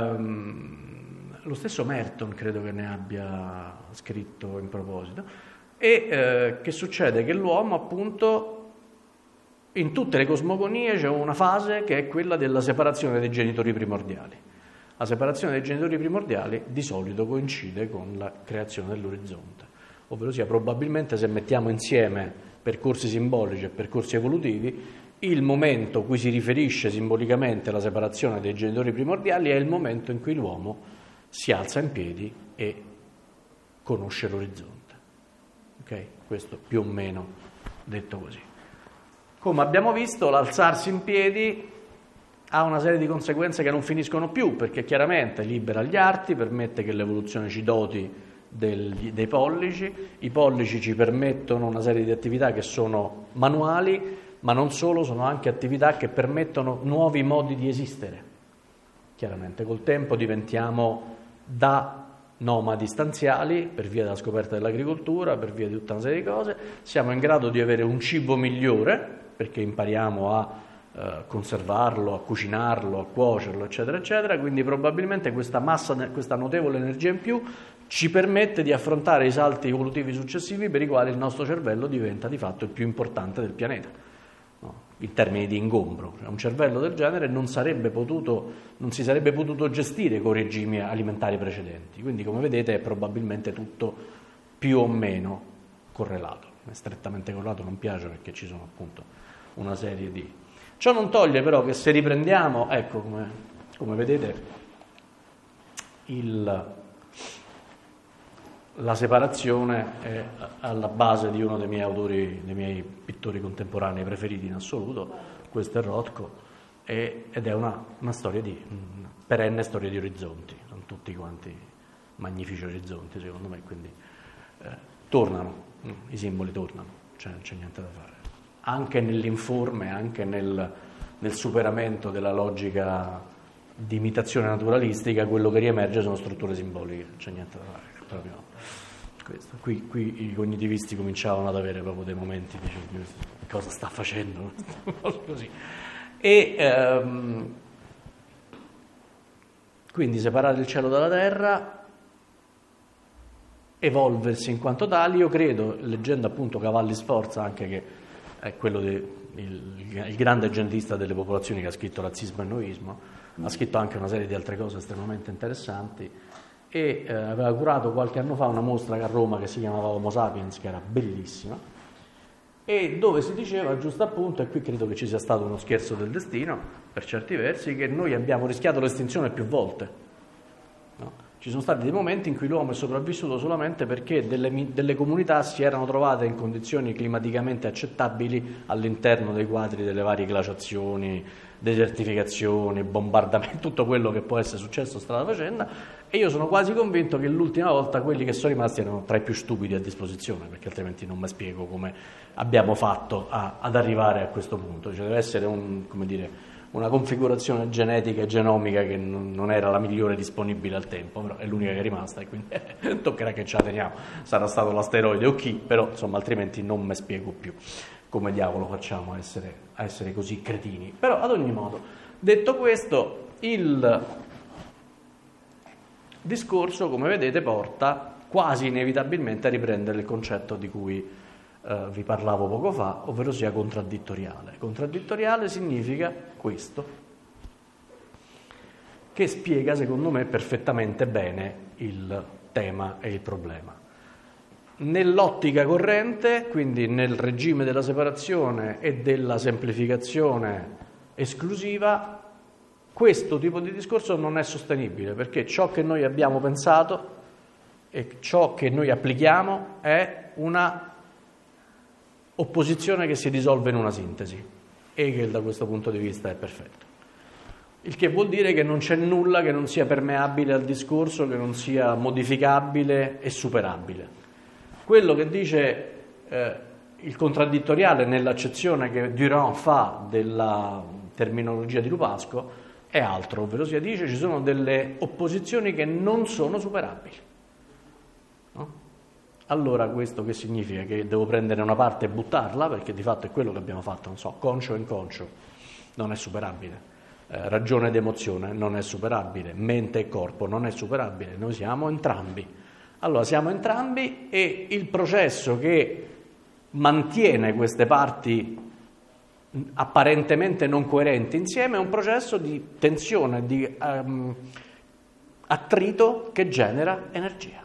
Lo stesso Merton credo che ne abbia scritto in proposito. E che succede? Che l'uomo, appunto, in tutte le cosmogonie c'è una fase che è quella della separazione dei genitori primordiali. La separazione dei genitori primordiali di solito coincide con la creazione dell'orizzonte, ovvero sia, probabilmente, se mettiamo insieme percorsi simbolici e percorsi evolutivi, il momento cui si riferisce simbolicamente la separazione dei genitori primordiali è il momento in cui l'uomo si alza in piedi e conosce l'orizzonte. Ok? Questo più o meno detto così. Come abbiamo visto, l'alzarsi in piedi ha una serie di conseguenze che non finiscono più, perché chiaramente libera gli arti, permette che l'evoluzione ci doti dei pollici, i pollici ci permettono una serie di attività che sono manuali, ma non solo, sono anche attività che permettono nuovi modi di esistere. Chiaramente col tempo diventiamo da nomadi stanziali per via della scoperta dell'agricoltura, per via di tutta una serie di cose, siamo in grado di avere un cibo migliore perché impariamo a conservarlo, a cucinarlo, a cuocerlo, eccetera, eccetera. Quindi probabilmente questa notevole energia in più ci permette di affrontare i salti evolutivi successivi per i quali il nostro cervello diventa di fatto il più importante del pianeta, no? In termini di ingombro. Cioè, un cervello del genere non si sarebbe potuto gestire con regimi alimentari precedenti. Quindi, come vedete, è probabilmente tutto più o meno correlato. È strettamente correlato non piace, perché ci sono appunto una serie di... Ciò non toglie però che, se riprendiamo, ecco, come vedete, la separazione è alla base di uno dei miei pittori contemporanei preferiti in assoluto. Questo è Rothko, ed è una perenne storia di orizzonti. Sono tutti quanti magnifici orizzonti, secondo me, quindi tornano, i simboli tornano, cioè non c'è niente da fare. Anche nell'informe, anche nel superamento della logica di imitazione naturalistica, quello che riemerge sono strutture simboliche, non c'è niente da fare, è proprio questo. Qui i cognitivisti cominciavano ad avere proprio dei momenti, dicevo, cosa sta facendo? Così. E quindi separare il cielo dalla terra, evolversi in quanto tali. Io credo, leggendo appunto Cavalli Sforza, anche che è quello il grande genetista delle popolazioni, che ha scritto Razzismo e Noismo, ha scritto anche una serie di altre cose estremamente interessanti, e aveva curato qualche anno fa una mostra a Roma che si chiamava Homo Sapiens, che era bellissima, e dove si diceva, giusto appunto, e qui credo che ci sia stato uno scherzo del destino per certi versi, che noi abbiamo rischiato l'estinzione più volte, no? Ci sono stati dei momenti in cui l'uomo è sopravvissuto solamente perché delle comunità si erano trovate in condizioni climaticamente accettabili all'interno dei quadri delle varie glaciazioni, desertificazioni, bombardamenti, tutto quello che può essere successo strada facendo, e io sono quasi convinto che l'ultima volta quelli che sono rimasti erano tra i più stupidi a disposizione, perché altrimenti non mi spiego come abbiamo fatto ad arrivare a questo punto. Cioè, deve essere una configurazione genetica e genomica che non era la migliore disponibile al tempo, però è l'unica che è rimasta, e quindi toccherà che ce la teniamo. Sarà stato l'asteroide o chi, però insomma altrimenti non mi spiego più come diavolo facciamo a essere così cretini. Però ad ogni modo, detto questo, discorso, come vedete, porta quasi inevitabilmente a riprendere il concetto di cui vi parlavo poco fa, ovvero sia contraddittoriale. Contraddittoriale significa questo, che spiega secondo me perfettamente bene il tema e il problema. Nell'ottica corrente, quindi nel regime della separazione e della semplificazione esclusiva, questo tipo di discorso non è sostenibile, perché ciò che noi abbiamo pensato e ciò che noi applichiamo è una opposizione che si risolve in una sintesi. Hegel da questo punto di vista è perfetto. Il che vuol dire che non c'è nulla che non sia permeabile al discorso, che non sia modificabile e superabile. Quello che dice il contraddittoriale nell'accezione che Durand fa della terminologia di Lupasco è altro, ovvero sia dice ci sono delle opposizioni che non sono superabili. No? Allora questo che significa? Che devo prendere una parte e buttarla, perché di fatto è quello che abbiamo fatto, non so, conscio e inconscio non è superabile, ragione ed emozione non è superabile, mente e corpo non è superabile, noi siamo entrambi. Allora siamo entrambi e il processo che mantiene queste parti apparentemente non coerenti insieme è un processo di tensione, di attrito che genera energia.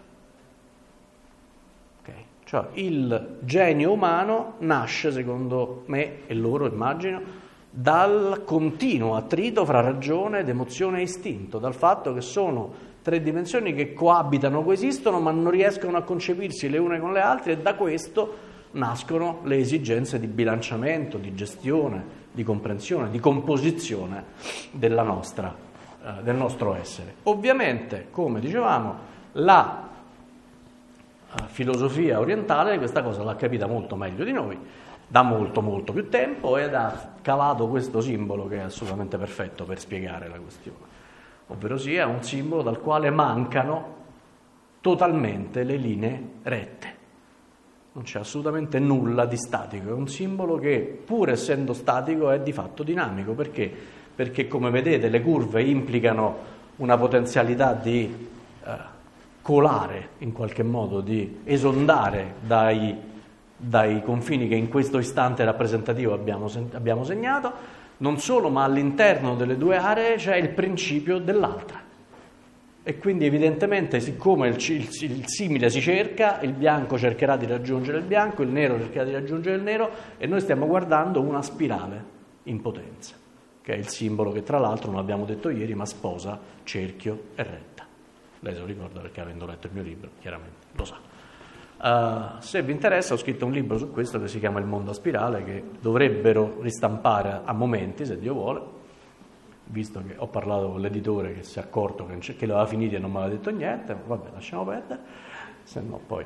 Okay? Cioè il genio umano nasce, secondo me e loro immagino, dal continuo attrito fra ragione ed emozione e istinto, dal fatto che sono tre dimensioni che coabitano, coesistono, ma non riescono a concepirsi le une con le altre e da questo nascono le esigenze di bilanciamento, di gestione, di comprensione, di composizione del nostro essere. Ovviamente, come dicevamo, la filosofia orientale questa cosa l'ha capita molto meglio di noi, da molto più tempo, ed ha cavato questo simbolo che è assolutamente perfetto per spiegare la questione, ovvero sia un simbolo dal quale mancano totalmente le linee rette. Non c'è assolutamente nulla di statico, è un simbolo che, pur essendo statico, è di fatto dinamico. Perché? Perché, come vedete, le curve implicano una potenzialità di colare, in qualche modo, di esondare dai confini che in questo istante rappresentativo abbiamo segnato. Non solo, ma all'interno delle due aree c'è il principio dell'altra. E quindi evidentemente, siccome il simile si cerca, il bianco cercherà di raggiungere il bianco, il nero cercherà di raggiungere il nero, e noi stiamo guardando una spirale in potenza, che è il simbolo che tra l'altro, non l'abbiamo detto ieri, ma sposa cerchio e retta. Lei se lo ricorda perché, avendo letto il mio libro, chiaramente lo sa. Se vi interessa, ho scritto un libro su questo che si chiama Il mondo a spirale, che dovrebbero ristampare a momenti, se Dio vuole, visto che ho parlato con l'editore che si è accorto che l'aveva finito e non mi aveva detto niente. Vabbè, lasciamo perdere, se no poi...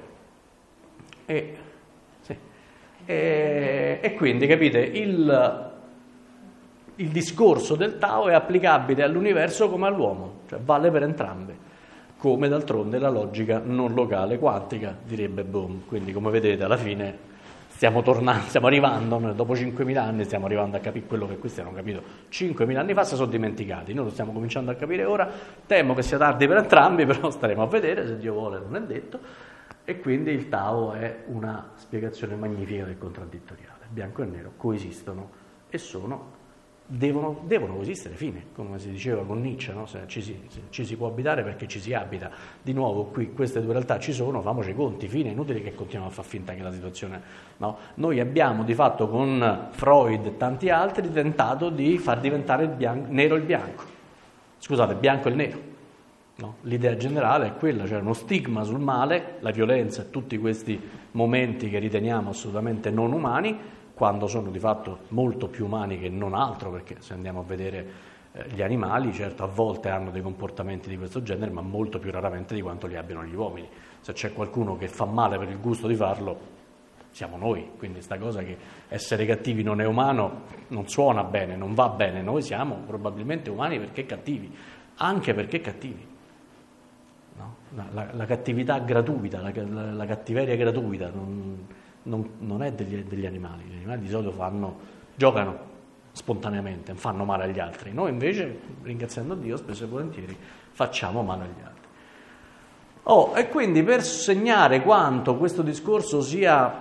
E quindi, capite, il discorso del Tao è applicabile all'universo come all'uomo, cioè vale per entrambi, come d'altronde la logica non locale quantica, direbbe Bohm. Quindi, come vedete, alla fine stiamo arrivando, dopo 5.000 anni stiamo arrivando a capire quello che questi hanno capito 5.000 anni fa, si sono dimenticati. Noi lo stiamo cominciando a capire ora, temo che sia tardi per entrambi, però staremo a vedere, se Dio vuole, non è detto. E quindi il Tao è una spiegazione magnifica del contraddittoriale. Bianco e nero coesistono e devono coesistere, fine, come si diceva con Nietzsche, no? Ci si può abitare perché ci si abita. Di nuovo, qui queste due realtà ci sono, famoci i conti, fine, è inutile che continuiamo a far finta che la situazione... No? Noi abbiamo di fatto con Freud e tanti altri tentato di far diventare nero il bianco, scusate, bianco il nero. No? L'idea generale è quella, cioè uno stigma sul male, la violenza e tutti questi momenti che riteniamo assolutamente non umani, quando sono di fatto molto più umani che non altro, perché se andiamo a vedere gli animali, certo a volte hanno dei comportamenti di questo genere, ma molto più raramente di quanto li abbiano gli uomini. Se c'è qualcuno che fa male per il gusto di farlo, siamo noi. Quindi sta cosa che essere cattivi non è umano non suona bene, non va bene. Noi siamo probabilmente umani perché cattivi, anche perché cattivi. No? La cattività gratuita, la cattiveria gratuita non è degli animali. Gli animali di solito giocano spontaneamente, fanno male agli altri. Noi invece, ringraziando Dio, spesso e volentieri facciamo male agli altri. E quindi per segnare quanto questo discorso sia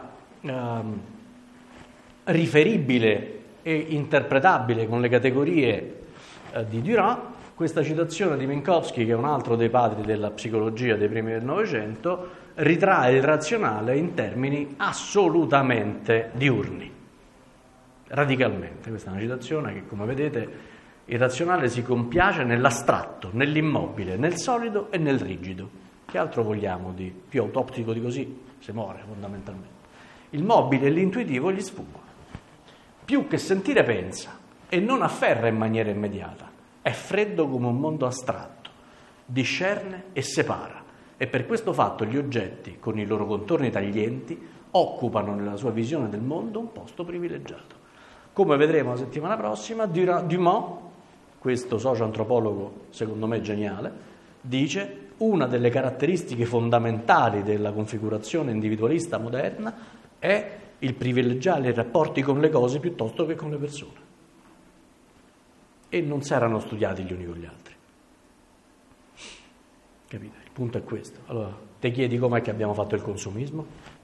riferibile e interpretabile con le categorie di Durand, questa citazione di Minkowski, che è un altro dei padri della psicologia dei primi del Novecento, ritrae il razionale in termini assolutamente diurni, radicalmente. Questa è una citazione che, come vedete, il razionale si compiace nell'astratto, nell'immobile, nel solido e nel rigido. Che altro vogliamo di più autoptico di così? Si muore fondamentalmente. Il mobile e l'intuitivo gli sfuggono. Più che sentire pensa e non afferra in maniera immediata. È freddo come un mondo astratto, discerne e separa. E per questo fatto gli oggetti, con i loro contorni taglienti, occupano nella sua visione del mondo un posto privilegiato. Come vedremo la settimana prossima, Dumas, questo socio-antropologo secondo me geniale, dice: una delle caratteristiche fondamentali della configurazione individualista moderna è il privilegiare i rapporti con le cose piuttosto che con le persone. E non si erano studiati gli uni con gli altri. Capite? Il punto è questo. Allora, ti chiedi com'è che abbiamo fatto il consumismo?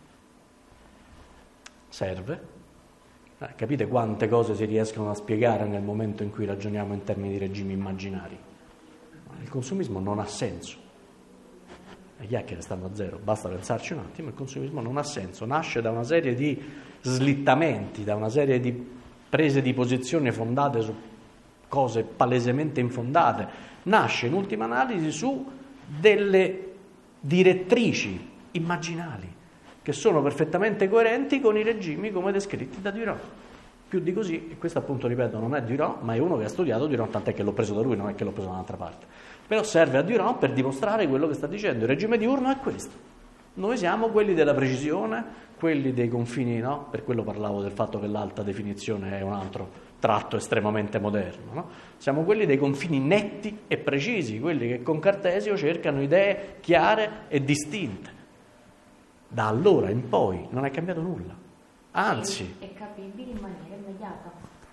Serve. Capite quante cose si riescono a spiegare nel momento in cui ragioniamo in termini di regimi immaginari? Il consumismo non ha senso. Le chiacchiere stanno a zero, basta pensarci un attimo. Il consumismo non ha senso, nasce da una serie di slittamenti, da una serie di prese di posizione fondate su cose palesemente infondate, nasce in ultima analisi su delle direttrici immaginali che sono perfettamente coerenti con i regimi come descritti da Durand. Più di così, e questo appunto ripeto non è Durand, ma è uno che ha studiato Durand, tant'è che l'ho preso da lui, non è che l'ho preso da un'altra parte. Però serve a Durand per dimostrare quello che sta dicendo. Il regime diurno è questo. Noi siamo quelli della precisione, quelli dei confini, no? Per quello parlavo del fatto che l'alta definizione è un altro tratto estremamente moderno, no? Siamo quelli dei confini netti e precisi, quelli che con Cartesio cercano idee chiare e distinte. Da allora in poi non è cambiato nulla, anzi è capibile in maniera immediata,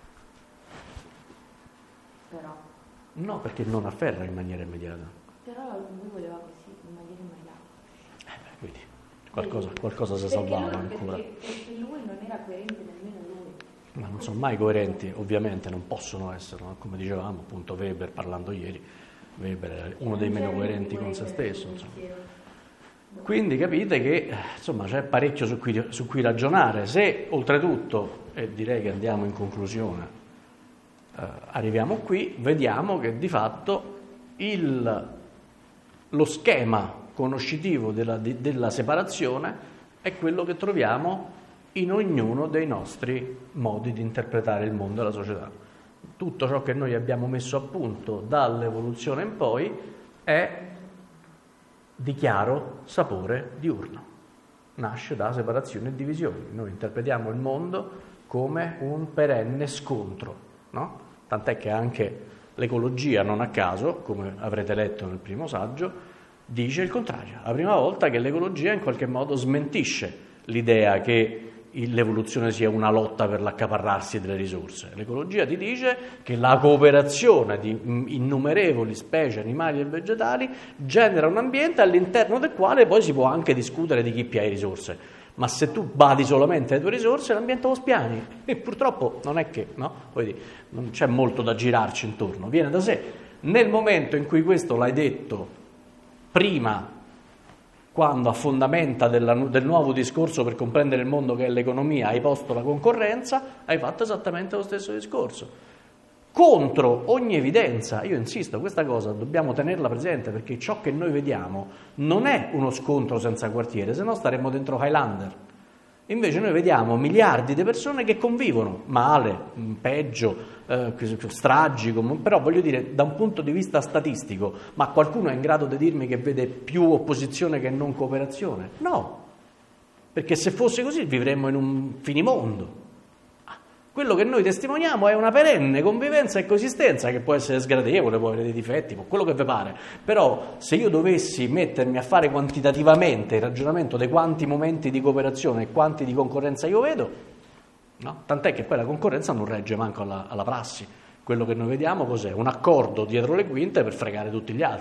però no, perché non afferra in maniera immediata. Però lui voleva così, in maniera immediata. Quindi qualcosa si salvava ancora. Perché lui non era coerente nemmeno lui. Ma non sono mai coerenti, ovviamente non possono essere, no? Come dicevamo appunto Weber parlando ieri, Weber è uno dei meno coerenti con se stesso, insomma. Quindi capite che insomma c'è parecchio su cui ragionare. Se oltretutto, e direi che andiamo in conclusione, arriviamo qui, vediamo che di fatto lo schema conoscitivo della separazione è quello che troviamo in ognuno dei nostri modi di interpretare il mondo e la società. Tutto ciò che noi abbiamo messo a punto dall'evoluzione in poi è di chiaro sapore diurno, nasce da separazioni e divisioni. Noi interpretiamo il mondo come un perenne scontro, no? Tant'è che anche l'ecologia, non a caso, come avrete letto nel primo saggio, dice il contrario. La prima volta che l'ecologia in qualche modo smentisce l'idea che l'evoluzione sia una lotta per l'accaparrarsi delle risorse. L'ecologia ti dice che la cooperazione di innumerevoli specie animali e vegetali genera un ambiente all'interno del quale poi si può anche discutere di chi più ha le risorse, ma se tu badi solamente alle tue risorse l'ambiente lo spiani, e purtroppo non è che, no? Poi non c'è molto da girarci intorno, viene da sé. Nel momento in cui questo l'hai detto prima, quando a fondamenta del nuovo discorso per comprendere il mondo che è l'economia hai posto la concorrenza, hai fatto esattamente lo stesso discorso. Contro ogni evidenza, io insisto, questa cosa dobbiamo tenerla presente, perché ciò che noi vediamo non è uno scontro senza quartiere, se no staremmo dentro Highlander. Invece noi vediamo miliardi di persone che convivono, male, peggio, stragi, però voglio dire, da un punto di vista statistico, ma qualcuno è in grado di dirmi che vede più opposizione che non cooperazione? No, perché se fosse così vivremmo in un finimondo. Quello che noi testimoniamo è una perenne convivenza e coesistenza che può essere sgradevole, può avere dei difetti, quello che vi pare. Però se io dovessi mettermi a fare quantitativamente il ragionamento dei quanti momenti di cooperazione e quanti di concorrenza io vedo, no? Tant'è che poi la concorrenza non regge manco alla prassi. Quello che noi vediamo cos'è? Un accordo dietro le quinte per fregare tutti gli altri.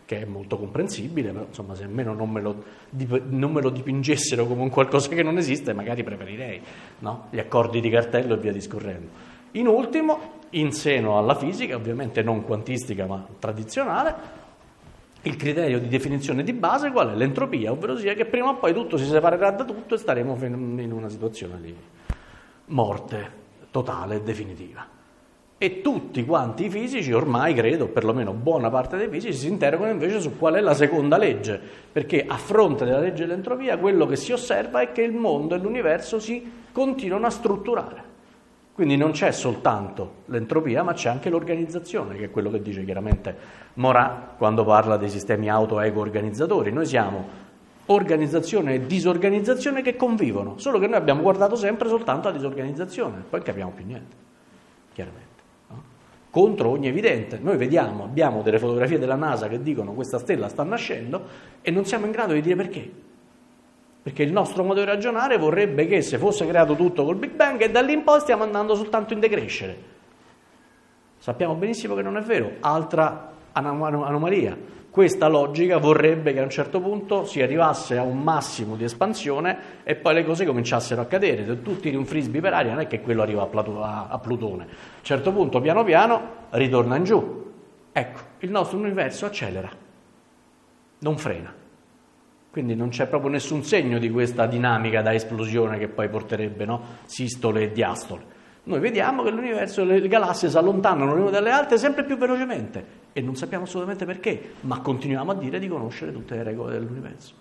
che è molto comprensibile, però insomma se almeno non me lo dipingessero come un qualcosa che non esiste, magari preferirei, no? Gli accordi di cartello e via discorrendo. In ultimo, in seno alla fisica, ovviamente non quantistica ma tradizionale, il criterio di definizione di base qual è? L'entropia, ovvero sia che prima o poi tutto si separerà da tutto e staremo in una situazione di morte totale e definitiva. E tutti quanti i fisici ormai, credo, perlomeno buona parte dei fisici, si interrogano invece su qual è la seconda legge, perché a fronte della legge dell'entropia quello che si osserva è che il mondo e l'universo si continuano a strutturare. Quindi non c'è soltanto l'entropia, ma c'è anche l'organizzazione, che è quello che dice chiaramente Morin quando parla dei sistemi auto-ego-organizzatori. Noi siamo organizzazione e disorganizzazione che convivono, solo che noi abbiamo guardato sempre soltanto la disorganizzazione, poi non capiamo più niente, chiaramente. Contro ogni evidente. Noi vediamo, abbiamo delle fotografie della NASA che dicono questa stella sta nascendo e non siamo in grado di dire perché. Perché il nostro modo di ragionare vorrebbe che se fosse creato tutto col Big Bang e da lì in poi stiamo andando soltanto in decrescere. Sappiamo benissimo che non è vero. Altra anomalia. Questa logica vorrebbe che a un certo punto si arrivasse a un massimo di espansione e poi le cose cominciassero a cadere. Se tu tiri un frisbee per aria non è che quello arriva a Plutone. A un certo punto, piano piano, ritorna in giù. Ecco, il nostro universo accelera, non frena. Quindi non c'è proprio nessun segno di questa dinamica da esplosione che poi porterebbe, no? Sistole e diastole. Noi vediamo che l'universo e le galassie si allontanano le une dalle altre sempre più velocemente e non sappiamo assolutamente perché, ma continuiamo a dire di conoscere tutte le regole dell'universo.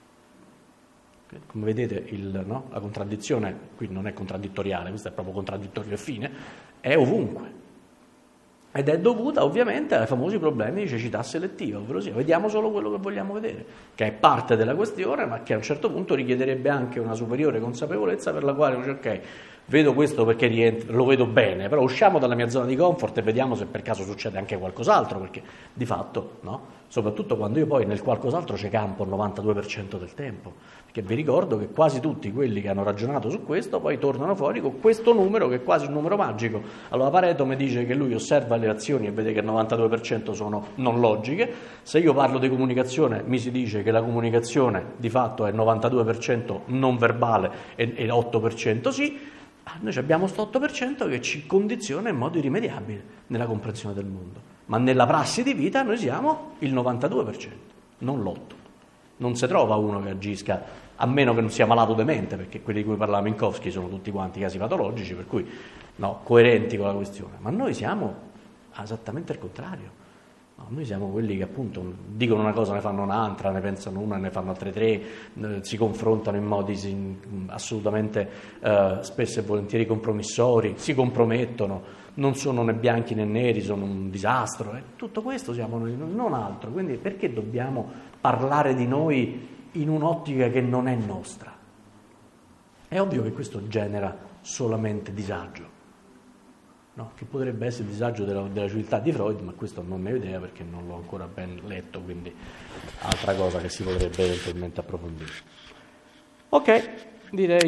Come vedete la contraddizione qui non è contraddittoriale, questo è proprio contraddittorio e fine, è ovunque. Ed è dovuta ovviamente ai famosi problemi di cecità selettiva, ovvero sia, vediamo solo quello che vogliamo vedere, che è parte della questione, ma che a un certo punto richiederebbe anche una superiore consapevolezza per la quale uno dice ok, vedo questo perché lo vedo bene, però usciamo dalla mia zona di comfort e vediamo se per caso succede anche qualcos'altro, perché di fatto, no? Soprattutto quando io poi nel qualcos'altro ci campo il 92% del tempo, perché vi ricordo che quasi tutti quelli che hanno ragionato su questo poi tornano fuori con questo numero che è quasi un numero magico. Allora Pareto mi dice che lui osserva le azioni e vede che il 92% sono non logiche, se io parlo di comunicazione mi si dice che la comunicazione di fatto è il 92% non verbale e l'8% sì. Noi abbiamo questo 8% che ci condiziona in modo irrimediabile nella comprensione del mondo, ma nella prassi di vita noi siamo il 92%, non l'8%. Non si trova uno che agisca, a meno che non sia malato demente, perché quelli di cui parlava Minkowski sono tutti quanti casi patologici, per cui no, coerenti con la questione, ma noi siamo esattamente il contrario. No, noi siamo quelli che appunto dicono una cosa, ne fanno un'altra, ne pensano una, ne fanno altre tre, si confrontano in modi assolutamente spesso e volentieri compromissori, si compromettono, non sono né bianchi né neri, sono un disastro. Tutto questo siamo noi, non altro. Quindi perché dobbiamo parlare di noi in un'ottica che non è nostra? È ovvio che questo genera solamente disagio. No, che potrebbe essere il disagio della civiltà di Freud, ma questo non ne ho idea perché non l'ho ancora ben letto, quindi altra cosa che si potrebbe eventualmente approfondire. Ok, direi